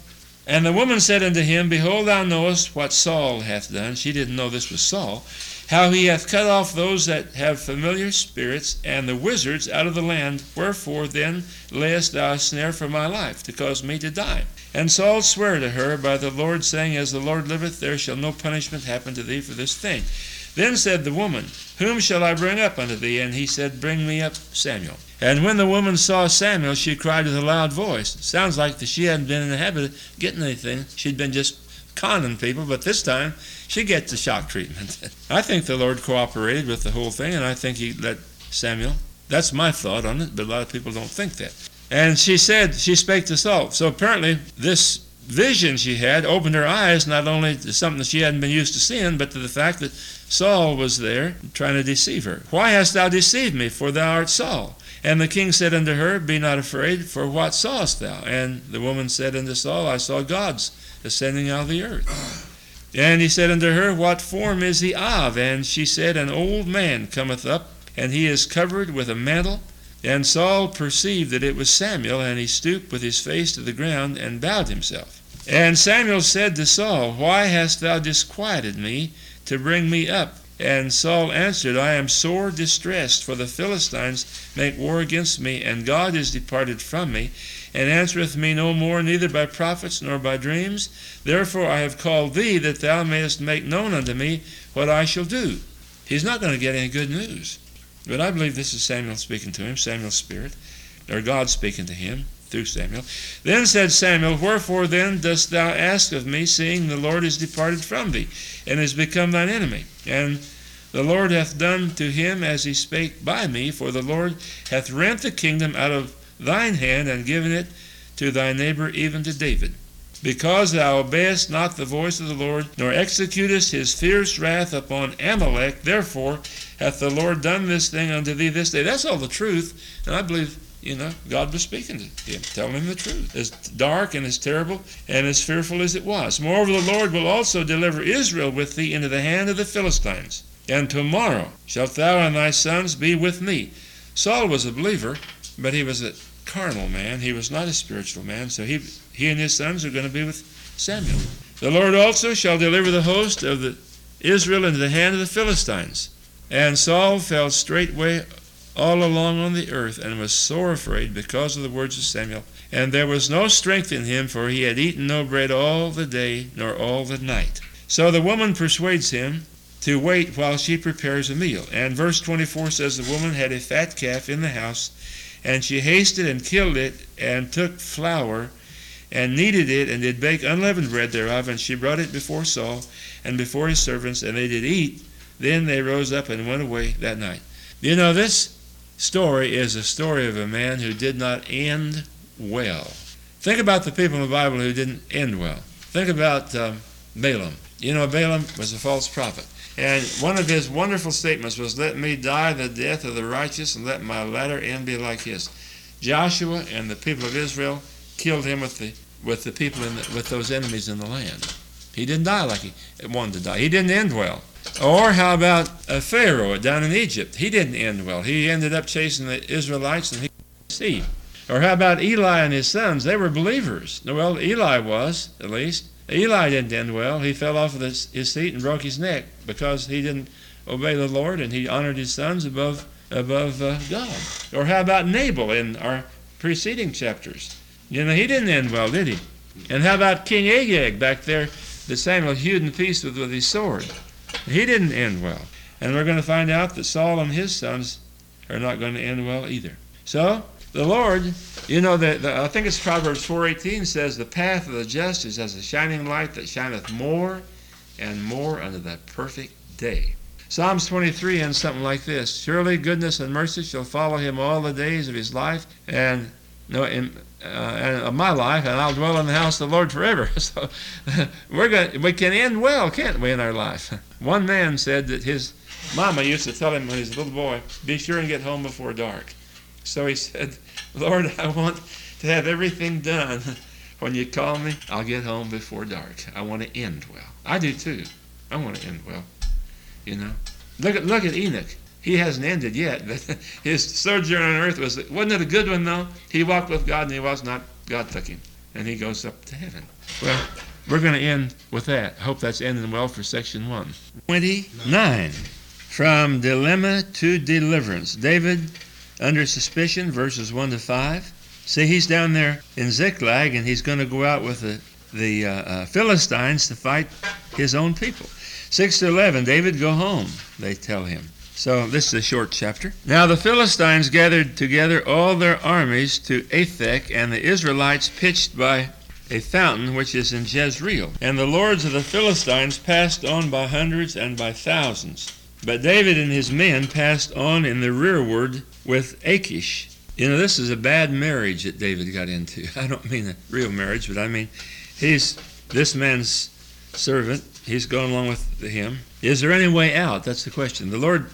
And the woman said unto him, Behold, thou knowest what Saul hath done. She didn't know this was Saul. How he hath cut off those that have familiar spirits and the wizards out of the land. Wherefore then layest thou a snare for my life, to cause me to die? And Saul sware to her by the Lord, saying, As the Lord liveth, there shall no punishment happen to thee for this thing. Then said the woman, Whom shall I bring up unto thee? And he said, Bring me up Samuel. And when the woman saw Samuel, she cried with a loud voice. It sounds like that she hadn't been in the habit of getting anything. She'd been just conning people, but this time she gets the shock treatment. I think the Lord cooperated with the whole thing, and I think he let Samuel. That's my thought on it, but a lot of people don't think that. And she spake to Saul. So apparently this vision she had opened her eyes not only to something that she hadn't been used to seeing, but to the fact that Saul was there trying to deceive her. Why hast thou deceived me? For thou art Saul. And the king said unto her, Be not afraid, for what sawest thou? And the woman said unto Saul, I saw gods ascending out of the earth. And he said unto her, What form is he of? And she said, An old man cometh up, and he is covered with a mantle. And Saul perceived that it was Samuel, and he stooped with his face to the ground, and bowed himself. And Samuel said to Saul, Why hast thou disquieted me to bring me up? And Saul answered, I am sore distressed, for the Philistines make war against me, and God is departed from me, and answereth me no more, neither by prophets nor by dreams. Therefore I have called thee, that thou mayest make known unto me what I shall do. He's not going to get any good news. But I believe this is Samuel speaking to him, Samuel's spirit, or God speaking to him through Samuel. Then said Samuel, Wherefore then dost thou ask of me, seeing the Lord is departed from thee, and is become thine enemy? And the Lord hath done to him as he spake by me, for the Lord hath rent the kingdom out of thine hand, and given it to thy neighbor, even to David. Because thou obeyest not the voice of the Lord, nor executest his fierce wrath upon Amalek, therefore hath the Lord done this thing unto thee this day. That's all the truth, and I believe God was speaking to him, telling him the truth. As dark and as terrible and as fearful as it was. Moreover, the Lord will also deliver Israel with thee into the hand of the Philistines. And tomorrow shalt thou and thy sons be with me. Saul was a believer, but he was a carnal man. He was not a spiritual man, so he and his sons are going to be with Samuel. The Lord also shall deliver the host of Israel into the hand of the Philistines. And Saul fell straightway all along on the earth, and was sore afraid because of the words of Samuel. And there was no strength in him, for he had eaten no bread all the day, nor all the night. So the woman persuades him to wait while she prepares a meal. And verse 24 says, The woman had a fat calf in the house, and she hasted and killed it, and took flour, and kneaded it, and did bake unleavened bread thereof, and she brought it before Saul, and before his servants, and they did eat. Then they rose up and went away that night. This story is a story of a man who did not end well. Think about the people in the Bible who didn't end well. Think about Balaam. Balaam was a false prophet. And one of his wonderful statements was, Let me die the death of the righteous, and let my latter end be like his. Joshua and the people of Israel killed him with the people with those enemies in the land. He didn't die like he wanted to die. He didn't end well. Or how about Pharaoh down in Egypt? He didn't end well. He ended up chasing the Israelites, and he deceived. Or how about Eli and his sons? They were believers. Well, Eli was, at least. Eli didn't end well. He fell off of his seat and broke his neck because he didn't obey the Lord, and he honored his sons above God. Or how about Nabal in our preceding chapters? He didn't end well, did he? And how about King Agag back there that Samuel hewed in pieces with his sword? He didn't end well. And we're going to find out that Saul and his sons are not going to end well either. So, the Lord, I think it's Proverbs 4:18 says, The path of the just is as a shining light that shineth more and more unto the perfect day. Psalms 23 ends something like this. Surely goodness and mercy shall follow him all the days of his life, and of my life, and I'll dwell in the house of the Lord forever. So we can end well, can't we, in our life? One man said that his mama used to tell him when he was a little boy, be sure and get home before dark. So he said, Lord, I want to have everything done. When you call me, I'll get home before dark. I want to end well. I do too. I want to end well. Look at Enoch. He hasn't ended yet, but his sojourn on earth wasn't it a good one though? He walked with God and he was not. God took him. and he goes up to heaven. Well, we're going to end with that. I hope that's ending well for section 1. 29. From dilemma to deliverance. David under suspicion, verses 1 to 5. See, he's down there in Ziklag, and he's going to go out with the Philistines to fight his own people. 6 to 11, David, go home, they tell him. So this is a short chapter. Now the Philistines gathered together all their armies to Aphek, and the Israelites pitched by a fountain which is in Jezreel. And the lords of the Philistines passed on by hundreds and by thousands. But David and his men passed on in the rearward with Achish. You know, this is a bad marriage that David got into. I don't mean a real marriage, but I mean he's this man's servant. He's going along with him. Is there any way out? That's the question. The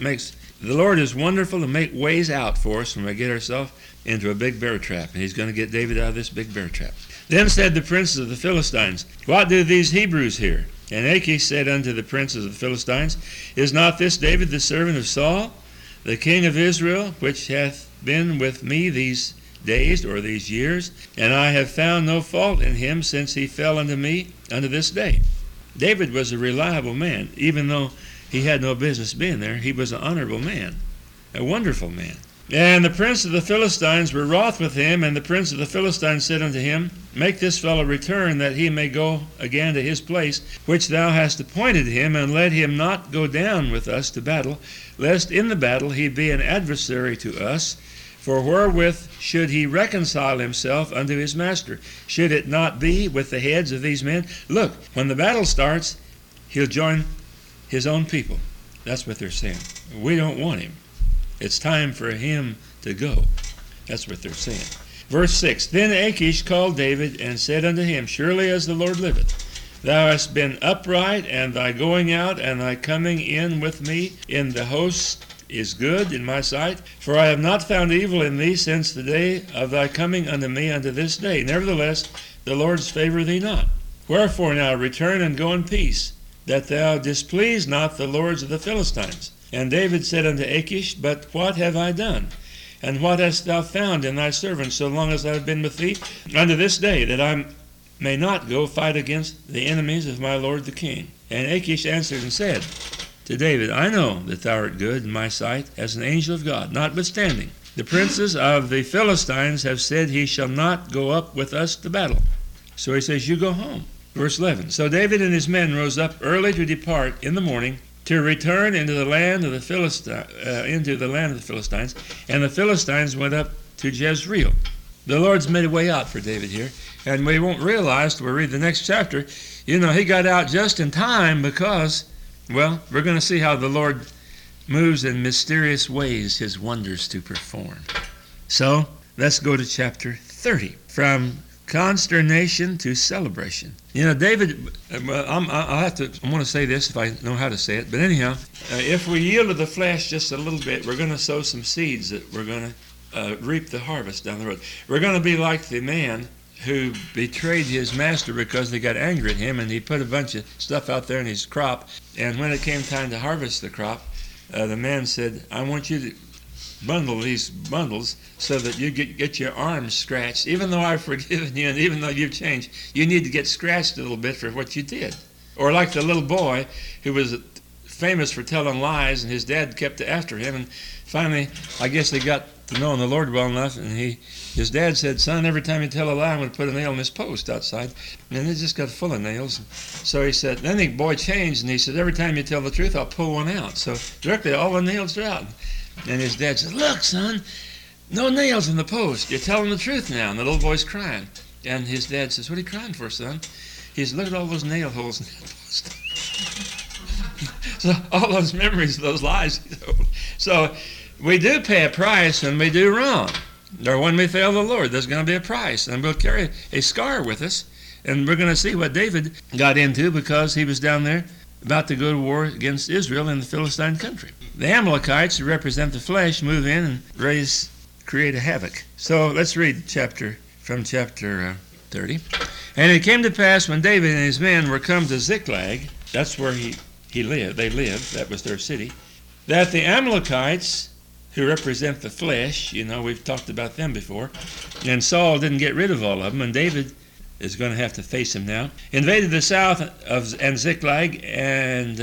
Lord is wonderful to make ways out for us when we get ourselves into a big bear trap. And he's going to get David out of this big bear trap. Then said the princes of the Philistines, What do these Hebrews here? And Achish said unto the princes of the Philistines, Is not this David the servant of Saul, the king of Israel, which hath been with me these days or these years? And I have found no fault in him since he fell unto me unto this day. David was a reliable man. Even though he had no business being there, he was an honorable man, a wonderful man. And the prince of the Philistines were wroth with him, and the prince of the Philistines said unto him, Make this fellow return, that he may go again to his place, which thou hast appointed him, and let him not go down with us to battle, lest in the battle he be an adversary to us. For wherewith should he reconcile himself unto his master? Should it not be with the heads of these men? Look, when the battle starts, he'll join his own people. That's what they're saying. We don't want him. It's time for him to go. That's what they're saying. Verse 6, Then Achish called David and said unto him, Surely as the Lord liveth, thou hast been upright, and thy going out and thy coming in with me in the host is good in my sight. For I have not found evil in thee since the day of thy coming unto me unto this day. Nevertheless, the Lord's favor thee not. Wherefore now return and go in peace, that thou displease not the lords of the Philistines. And David said unto Achish, But what have I done? And what hast thou found in thy servant so long as I have been with thee unto this day, that I may not go fight against the enemies of my lord the king? And Achish answered and said to David, I know that thou art good in my sight as an angel of God. Notwithstanding, the princes of the Philistines have said, He shall not go up with us to battle. So he says, You go home. Verse 11, So David and his men rose up early to depart in the morning, to return into the land of the Philistines, and the Philistines went up to Jezreel. The Lord's made a way out for David here, and we won't realize till we read the next chapter. You know, he got out just in time because, well, we're going to see how the Lord moves in mysterious ways his wonders to perform. So let's go to chapter 30, from consternation to celebration. You know, David, I want to say this if I know how to say it, but anyhow, if we yield to the flesh just a little bit, we're going to sow some seeds that we're going to reap the harvest down the road. We're going to be like the man who betrayed his master because they got angry at him, and he put a bunch of stuff out there in his crop, and when it came time to harvest the crop, the man said, I want you to bundle these bundles so that you get your arms scratched. Even though I've forgiven you and even though you've changed, you need to get scratched a little bit for what you did. Or like the little boy who was famous for telling lies, and his dad kept after him, and finally I guess they got to know the Lord well enough, and his dad said, Son, every time you tell a lie, I'm going to put a nail in this post outside. And it just got full of nails. So he said, then the boy changed, and he said, every time you tell the truth, I'll pull one out. So directly all the nails are out. And his dad said, Look, son, no nails in the post. You're telling the truth now. And the little boy's crying. And his dad says, What are you crying for, son? He says, Look at all those nail holes in that post. So all those memories of those lies he told. So we do pay a price when we do wrong. Or when we fail the Lord, there's going to be a price. And we'll carry a scar with us. And we're going to see what David got into because he was down there about to go to war against Israel in the Philistine country. The Amalekites, who represent the flesh, move in and create a havoc. So let's read from chapter 30. And it came to pass when David and his men were come to Ziklag, that's where they lived, that was their city, that the Amalekites, who represent the flesh, you know, we've talked about them before, and Saul didn't get rid of all of them, and David is going to have to face him now. Invaded the south and Ziklag, and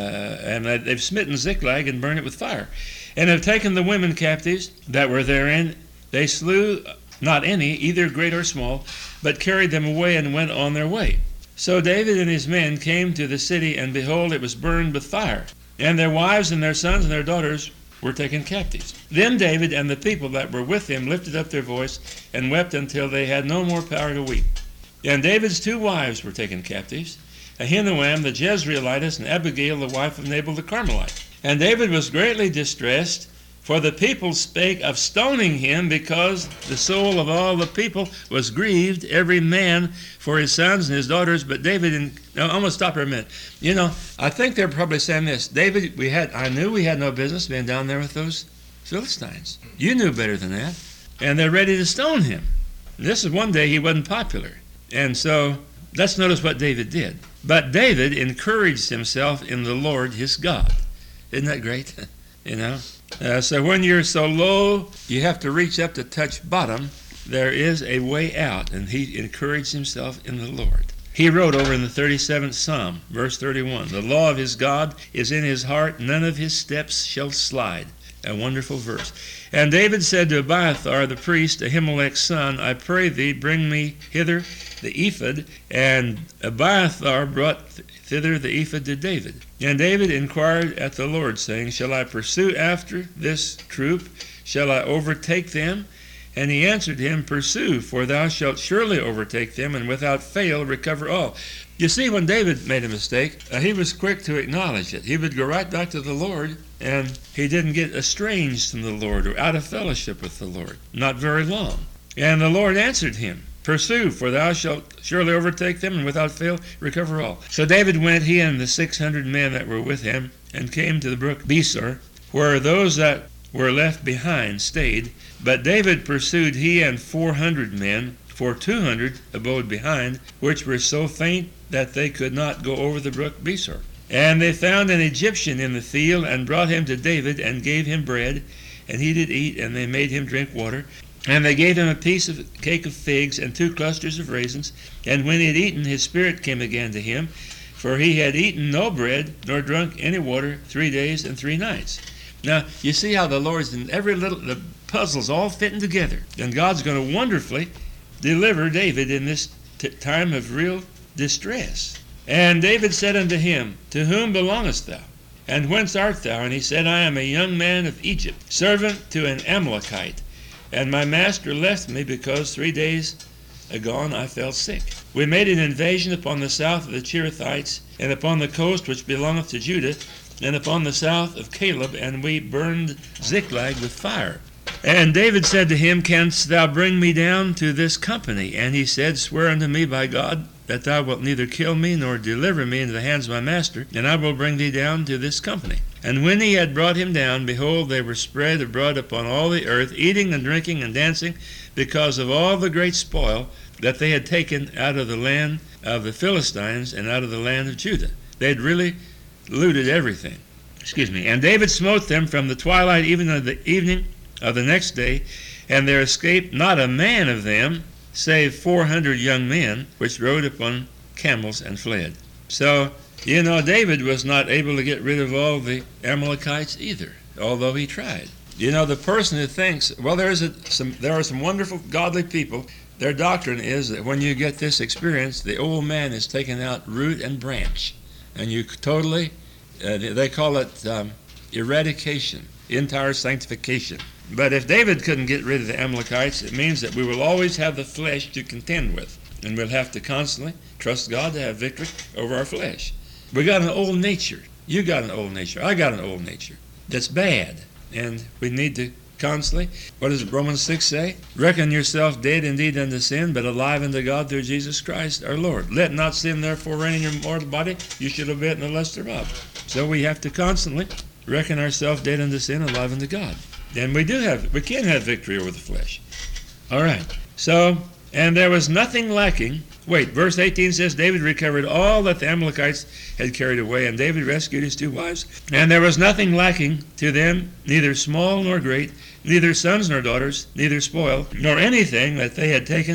they've smitten Ziklag and burned it with fire, and have taken the women captives that were therein. They slew not any, either great or small, but carried them away and went on their way. So David and his men came to the city, and behold, it was burned with fire, and their wives and their sons and their daughters were taken captives. Then David and the people that were with him lifted up their voice and wept until they had no more power to weep. And David's 2 wives were taken captives, Ahinoam the Jezreelitess, and Abigail the wife of Nabal the Carmelite. And David was greatly distressed, for the people spake of stoning him, because the soul of all the people was grieved, every man for his sons and his daughters. But David, now I'm going to stop for a minute. You know, I think they're probably saying this. David, I knew we had no business being down there with those Philistines. You knew better than that. And they're ready to stone him. This is one day he wasn't popular. And so let's notice what David did. But David encouraged himself in the Lord his God. Isn't that great? You know? So when you're so low, you have to reach up to touch bottom. There is a way out, and he encouraged himself in the Lord. He wrote over in the 37th Psalm, verse 31, the law of his God is in his heart, none of his steps shall slide. A wonderful verse. And David said to Abiathar the priest, Ahimelech's son, I pray thee, bring me hither the ephod. And Abiathar brought thither the ephod to David. And David inquired at the Lord, saying, Shall I pursue after this troop? Shall I overtake them? And he answered him, Pursue, for thou shalt surely overtake them, and without fail recover all. You see, when David made a mistake, he was quick to acknowledge it. He would go right back to the Lord, and he didn't get estranged from the Lord or out of fellowship with the Lord. Not very long. And the Lord answered him, Pursue, for thou shalt surely overtake them, and without fail recover all. So David went, he and the 600 men that were with him, and came to the brook Besor, where those that were left behind stayed. But David pursued, he and 400 men, for 200 abode behind, which were so faint that they could not go over the brook Besor. And they found an Egyptian in the field, and brought him to David, and gave him bread, and he did eat, and they made him drink water. And they gave him a piece of cake of figs, and 2 clusters of raisins. And when he had eaten, his spirit came again to him, for he had eaten no bread, nor drunk any water 3 days and 3 nights. Now, you see how the Lord's in every little, the puzzles all fitting together. And God's going to wonderfully deliver David in this time of real distress. And David said unto him, To whom belongest thou? And whence art thou? And he said, I am a young man of Egypt, servant to an Amalekite. And my master left me, because 3 days agone I fell sick. We made an invasion upon the south of the Cherethites, and upon the coast which belongeth to Judah, and upon the south of Caleb, and we burned Ziklag with fire. And David said to him, Canst thou bring me down to this company? And he said, Swear unto me by God that thou wilt neither kill me nor deliver me into the hands of my master, and I will bring thee down to this company. And when he had brought him down, behold, they were spread abroad upon all the earth, eating and drinking and dancing, because of all the great spoil that they had taken out of the land of the Philistines and out of the land of Judah. They had really looted everything. And David smote them from the twilight even of the evening of the next day, and there escaped not a man of them, save 400 young men, which rode upon camels and fled. So, you know, David was not able to get rid of all the Amalekites either, although he tried. You know, the person who thinks, well, there are some wonderful godly people, their doctrine is that when you get this experience, the old man is taken out root and branch, and you totally, they call it eradication, entire sanctification. But if David couldn't get rid of the Amalekites, it means that we will always have the flesh to contend with, and we'll have to constantly trust God to have victory over our flesh. We got an old nature. You got an old nature. I got an old nature that's bad, and we need to constantly, what does Romans 6 say? Reckon yourself dead indeed unto sin, but alive unto God through Jesus Christ our Lord. Let not sin therefore reign in your mortal body, you should obey it in the lust thereof. So we have to constantly reckon ourselves dead unto sin, alive unto God. Then we can have victory over the flesh. All right. So, and there was nothing lacking. Wait, verse 18 says, David recovered all that the Amalekites had carried away, and David rescued his 2 wives. And there was nothing lacking to them, neither small nor great, neither sons nor daughters, neither spoil, nor anything that they had taken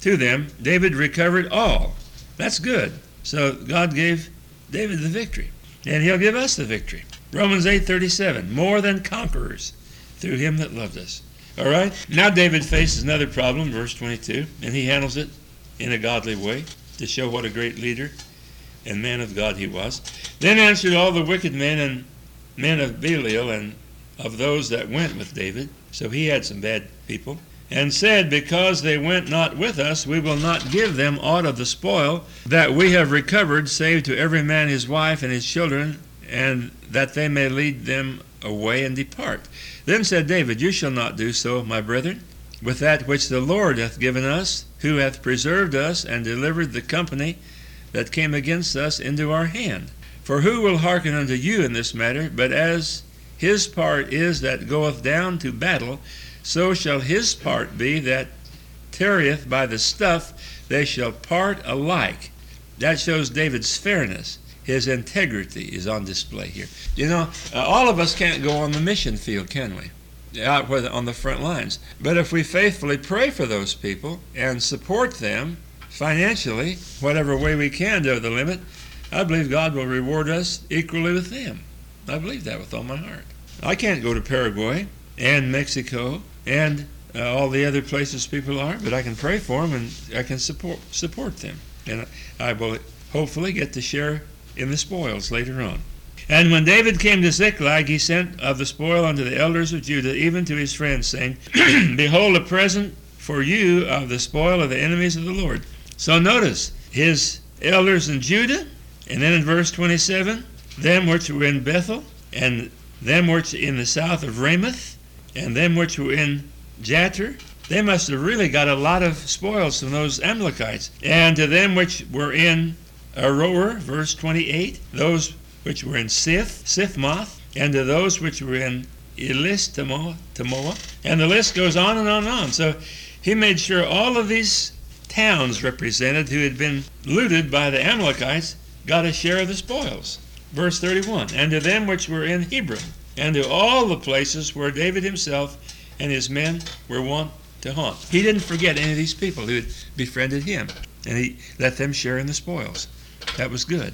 to them, David recovered all. That's good. So God gave David the victory, and he'll give us the victory. Romans 8:37, more than conquerors through him that loved us. All right? Now David faces another problem, verse 22, and he handles it in a godly way to show what a great leader and man of God he was. Then answered all the wicked men and men of Belial and of those that went with David, so he had some bad people, and said, because they went not with us, we will not give them aught of the spoil that we have recovered, save to every man his wife and his children, and that they may lead them away and depart. Then said David, you shall not do so, my brethren, with that which the Lord hath given us, who hath preserved us and delivered the company that came against us into our hand. For who will hearken unto you in this matter? But as his part is that goeth down to battle, so shall his part be that tarrieth by the stuff. They shall part alike. That shows David's fairness. His integrity is on display here. You know, all of us can't go on the mission field, can we? Out on the front lines. But if we faithfully pray for those people and support them financially, whatever way we can to the limit, I believe God will reward us equally with them. I believe that with all my heart. I can't go to Paraguay and Mexico and all the other places people are, but I can pray for them and I can support them. And I will hopefully get to share in the spoils later on. And when David came to Ziklag, he sent of the spoil unto the elders of Judah, even to his friends, saying, behold, a present for you of the spoil of the enemies of the Lord. So notice, his elders in Judah, and then in verse 27, them which were in Bethel, and them which were in the south of Ramoth, and them which were in Jatir. They must have really got a lot of spoils from those Amalekites. And to them which were in Aroer, verse 28, those which were in Sifmoth, and to those which were in Elis-Temoa, and the list goes on and on and on. So he made sure all of these towns represented who had been looted by the Amalekites got a share of the spoils. Verse 31, and to them which were in Hebron, and to all the places where David himself and his men were wont to haunt. He didn't forget any of these people who had befriended him, and he let them share in the spoils. That was good.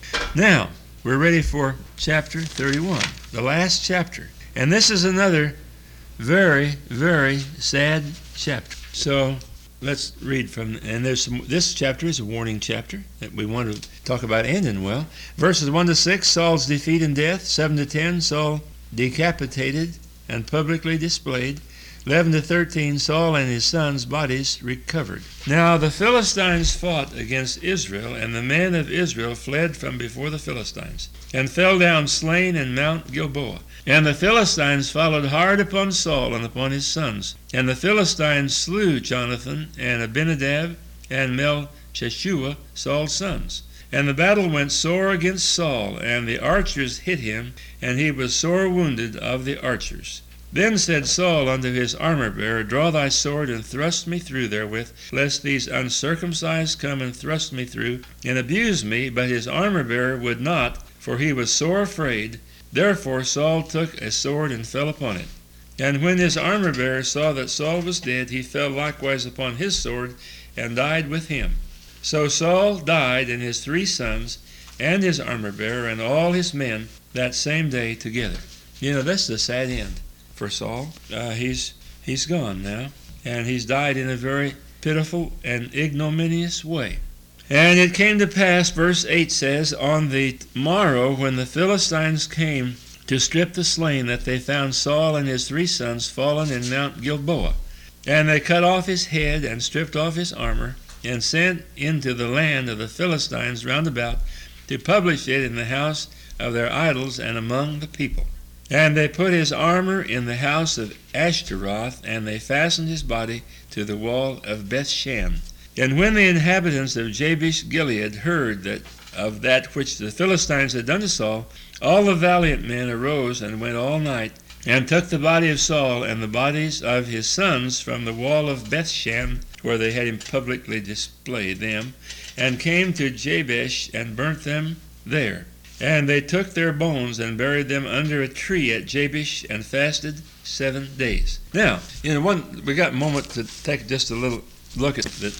Now, we're ready for chapter 31, the last chapter. And this is another very, very sad chapter. So let's read from, and this chapter is a warning chapter that we want to talk about ending well. Verses 1 to 6, Saul's defeat and death. 7 to 10, Saul decapitated and publicly displayed. 11 to 13, Saul and his sons' bodies recovered. Now the Philistines fought against Israel, and the men of Israel fled from before the Philistines, and fell down slain in Mount Gilboa. And the Philistines followed hard upon Saul and upon his sons. And the Philistines slew Jonathan and Abinadab and Melchishua, Saul's sons. And the battle went sore against Saul, and the archers hit him, and he was sore wounded of the archers. Then said Saul unto his armor-bearer, draw thy sword, and thrust me through therewith, lest these uncircumcised come and thrust me through, and abuse me. But his armor-bearer would not, for he was sore afraid. Therefore Saul took a sword and fell upon it. And when his armor-bearer saw that Saul was dead, he fell likewise upon his sword, and died with him. So Saul died, and his 3 sons, and his armor-bearer, and all his men, that same day together. You know, that's the sad end for Saul. He's gone now, and he's died in a very pitiful and ignominious way. And it came to pass, verse 8 says, on the morrow when the Philistines came to strip the slain, that they found Saul and his 3 sons fallen in Mount Gilboa. And they cut off his head and stripped off his armor, and sent into the land of the Philistines round about to publish it in the house of their idols and among the people. And they put his armor in the house of Ashtaroth, and they fastened his body to the wall of Bethshan. And when the inhabitants of Jabesh Gilead heard of that which the Philistines had done to Saul, all the valiant men arose and went all night, and took the body of Saul and the bodies of his sons from the wall of Bethshan, where they had him publicly displayed them, and came to Jabesh and burnt them there. And they took their bones and buried them under a tree at Jabesh, and fasted 7 days. Now, we got a moment to take just a little look at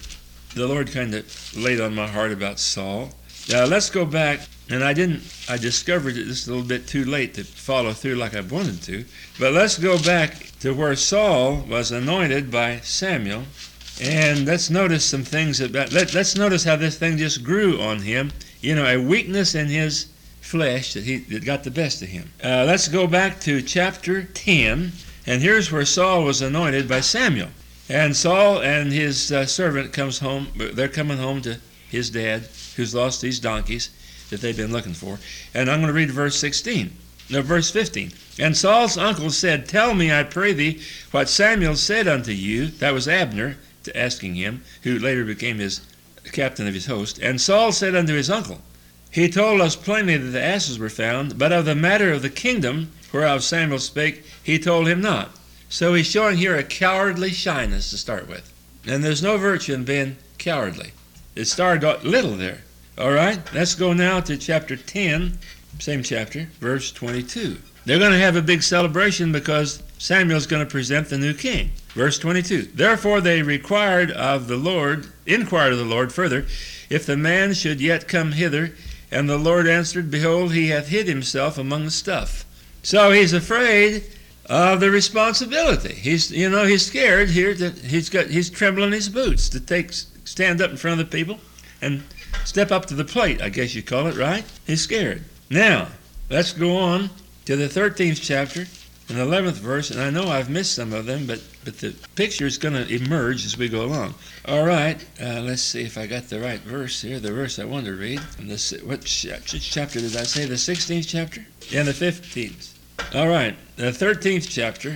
the Lord kind of laid on my heart about Saul. Now let's go back, and I discovered it just a little bit too late to follow through like I wanted to. But let's go back to where Saul was anointed by Samuel, and let's notice some things about. Let's notice how this thing just grew on him. You know, a weakness in his flesh that got the best of him. Let's go back to chapter 10, and here's where Saul was anointed by Samuel. And Saul and his servant comes home. They're coming home to his dad, who's lost these donkeys that they've been looking for. And I'm going to read verse 15. And Saul's uncle said, "Tell me, I pray thee, what Samuel said unto you." That was Abner asking him, who later became his captain of his host. And Saul said unto his uncle, "He told us plainly that the asses were found, but of the matter of the kingdom whereof Samuel spake, he told him not." So he's showing here a cowardly shyness to start with. And there's no virtue in being cowardly. It started little there. All right, let's go now to chapter 10, same chapter, verse 22. They're going to have a big celebration because Samuel's going to present the new king. Verse 22. Therefore they inquired of the Lord further, if the man should yet come hither. And the Lord answered, Behold, he hath hid himself among the stuff. So he's afraid of the responsibility. He's scared here that he's trembling his boots to stand up in front of the people and step up to the plate, I guess you call it, right? He's scared. Now, let's go on to the 13th chapter and 11th verse, and I know I've missed some of them, but the picture is going to emerge as we go along. All right, let's see if I got the right verse here, the verse I wanted to read. Which chapter did I say? The 16th chapter? And the 15th. All right, the 13th chapter,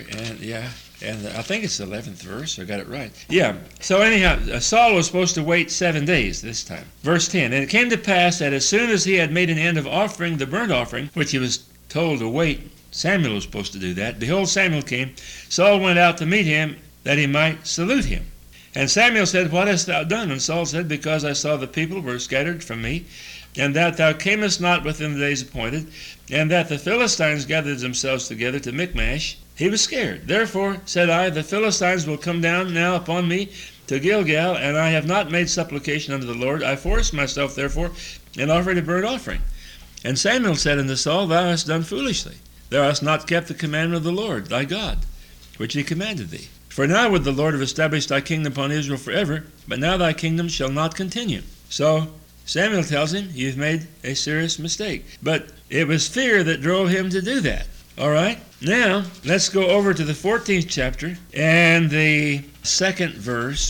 and I think it's the 11th verse. I got it right. Yeah. So anyhow, Saul was supposed to wait 7 days this time. Verse 10, And it came to pass that as soon as he had made an end of offering the burnt offering, which he was told to wait, Samuel was supposed to do that. Behold, Samuel came. Saul went out to meet him, that he might salute him. And Samuel said, What hast thou done? And Saul said, Because I saw the people were scattered from me, and that thou camest not within the days appointed, and that the Philistines gathered themselves together to Michmash. He was scared. Therefore, said I, the Philistines will come down now upon me to Gilgal, and I have not made supplication unto the Lord. I forced myself, therefore, and offered a burnt offering. And Samuel said unto Saul, Thou hast done foolishly. Thou hast not kept the commandment of the Lord thy God, which he commanded thee. For now would the Lord have established thy kingdom upon Israel forever, but now thy kingdom shall not continue. So Samuel tells him, You've made a serious mistake. But it was fear that drove him to do that. All right? Now, let's go over to the 14th chapter and the second verse.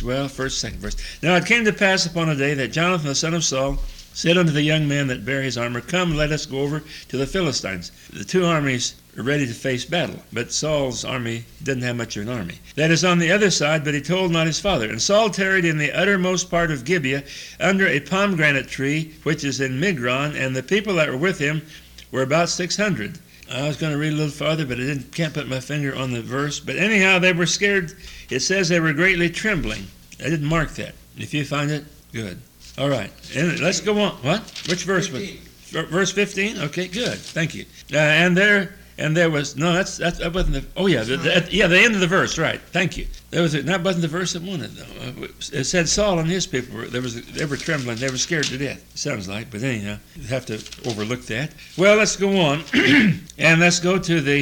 Now it came to pass upon a day that Jonathan the son of Saul said unto the young man that bare his armor, Come, let us go over to the Philistines. The two armies are ready to face battle, but Saul's army didn't have much of an army. That is on the other side, but he told not his father. And Saul tarried in the uttermost part of Gibeah, under a pomegranate tree, which is in Migron, and the people that were with him were about 600. I was going to read a little farther, but I can't put my finger on the verse. But anyhow, they were scared. It says they were greatly trembling. I didn't mark that. If you find it, good. All right. And let's go on. What? Which verse? 15. Verse 15? Okay, good. Thank you. And there was, no, that wasn't the, oh yeah, the end of the verse, right. Thank you. That wasn't the verse that wanted, though. It said Saul and his people, they were trembling, they were scared to death, it sounds like, but anyhow, you have to overlook that. Well, let's go on, and let's go over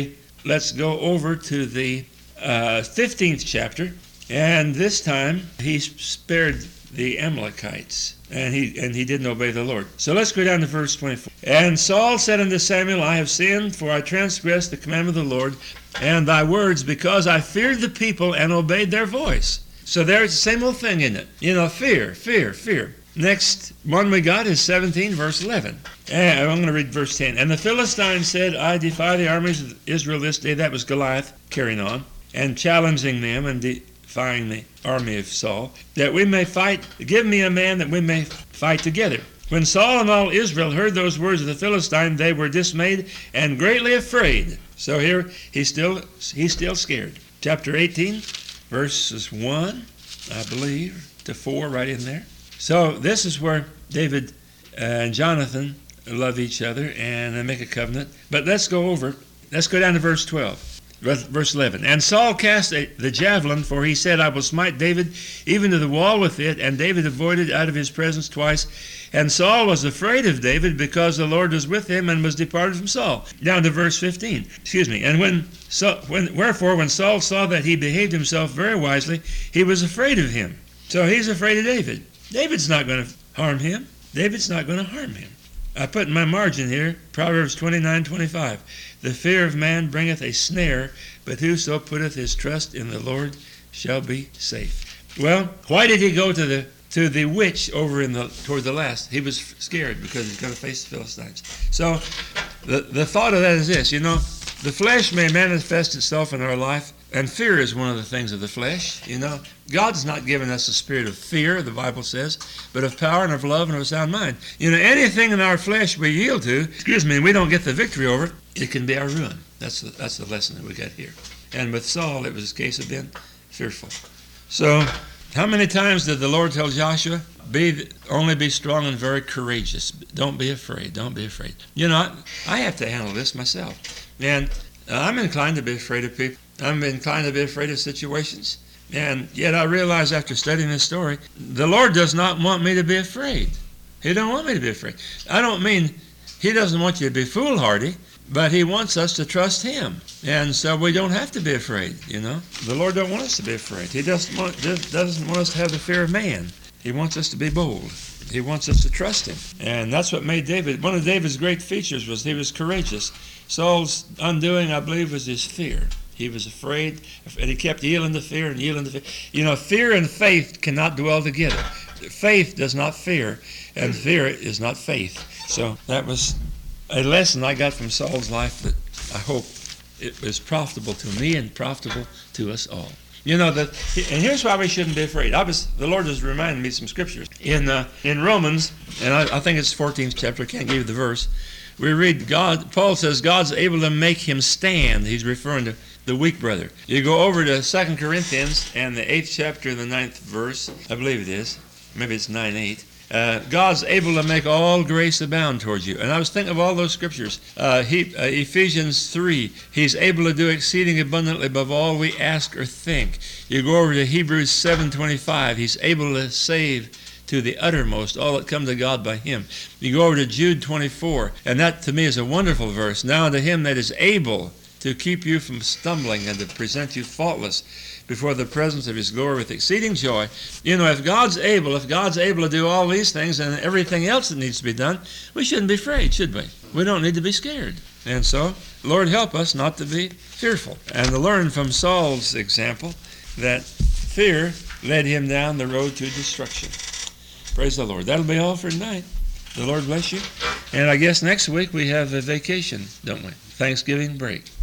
to the 15th chapter, and this time he spared the Amalekites, and he didn't obey the Lord. So let's go down to verse 24. And Saul said unto Samuel, I have sinned, for I transgressed the commandment of the Lord and thy words, because I feared the people and obeyed their voice. So there's the same old thing in it. You know, fear. Next one we got is 17, verse 11. And I'm going to read verse 10. And the Philistines said, I defy the armies of Israel this day. That was Goliath carrying on and challenging them and defying the army of Saul, that we may fight. Give me a man that we may fight together. When Saul and all Israel heard those words of the Philistine, they were dismayed and greatly afraid. So here he's still scared. Chapter 18, verses 1, I believe, to 4, right in there. So this is where David and Jonathan love each other and they make a covenant. But let's go down to verse 12. Verse 11, and Saul cast the javelin, for he said, I will smite David even to the wall with it. And David avoided out of his presence twice. And Saul was afraid of David because the Lord was with him and was departed from Saul. Down to verse 15. And wherefore when Saul saw that he behaved himself very wisely, he was afraid of him. So he's afraid of David. David's not going to harm him. David's not going to harm him. I put in my margin here, Proverbs 29:25. The fear of man bringeth a snare, but whoso putteth his trust in the Lord shall be safe. Well, why did he go to the witch over toward the last? He was scared because he's going to face the Philistines. So the thought of that is this, the flesh may manifest itself in our life, and fear is one of the things of the flesh. God's not given us a spirit of fear, the Bible says, but of power and of love and of a sound mind. Anything in our flesh we yield to, and we don't get the victory over, it can be our ruin. That's the lesson that we got here. And with Saul, it was a case of being fearful. So, how many times did the Lord tell Joshua, only be strong and very courageous. Don't be afraid. Don't be afraid. I have to handle this myself. And I'm inclined to be afraid of people. I'm inclined to be afraid of situations. And yet I realize after studying this story, the Lord does not want me to be afraid. He don't want me to be afraid. I don't mean He doesn't want you to be foolhardy, but He wants us to trust Him. And so we don't have to be afraid, The Lord don't want us to be afraid. He doesn't want us to have the fear of man. He wants us to be bold. He wants us to trust Him. And that's what made David. One of David's great features was he was courageous. Saul's undoing, I believe, was his fear. He was afraid, and he kept yielding to fear and yielding to fear. Fear and faith cannot dwell together. Faith does not fear, and fear is not faith. So that was a lesson I got from Saul's life that I hope it was profitable to me and profitable to us all. And here's why we shouldn't be afraid. The Lord has reminded me some scriptures. In Romans, and I think it's 14th chapter, I can't give you the verse, we read Paul says God's able to make him stand. He's referring to the weak brother. You go over to 2 Corinthians and the 8th chapter and the 9th verse, I believe it is, maybe it's 9:8. God's able to make all grace abound towards you. And I was thinking of all those scriptures. Ephesians 3, He's able to do exceeding abundantly above all we ask or think. You go over to Hebrews 7:25, He's able to save to the uttermost all that come to God by Him. You go over to Jude 24, and that to me is a wonderful verse. Now unto Him that is able to keep you from stumbling and to present you faultless before the presence of His glory with exceeding joy. If God's able to do all these things and everything else that needs to be done, we shouldn't be afraid, should we? We don't need to be scared. And so, Lord, help us not to be fearful. And to learn from Saul's example that fear led him down the road to destruction. Praise the Lord. That'll be all for tonight. The Lord bless you. And I guess next week we have a vacation, don't we? Thanksgiving break.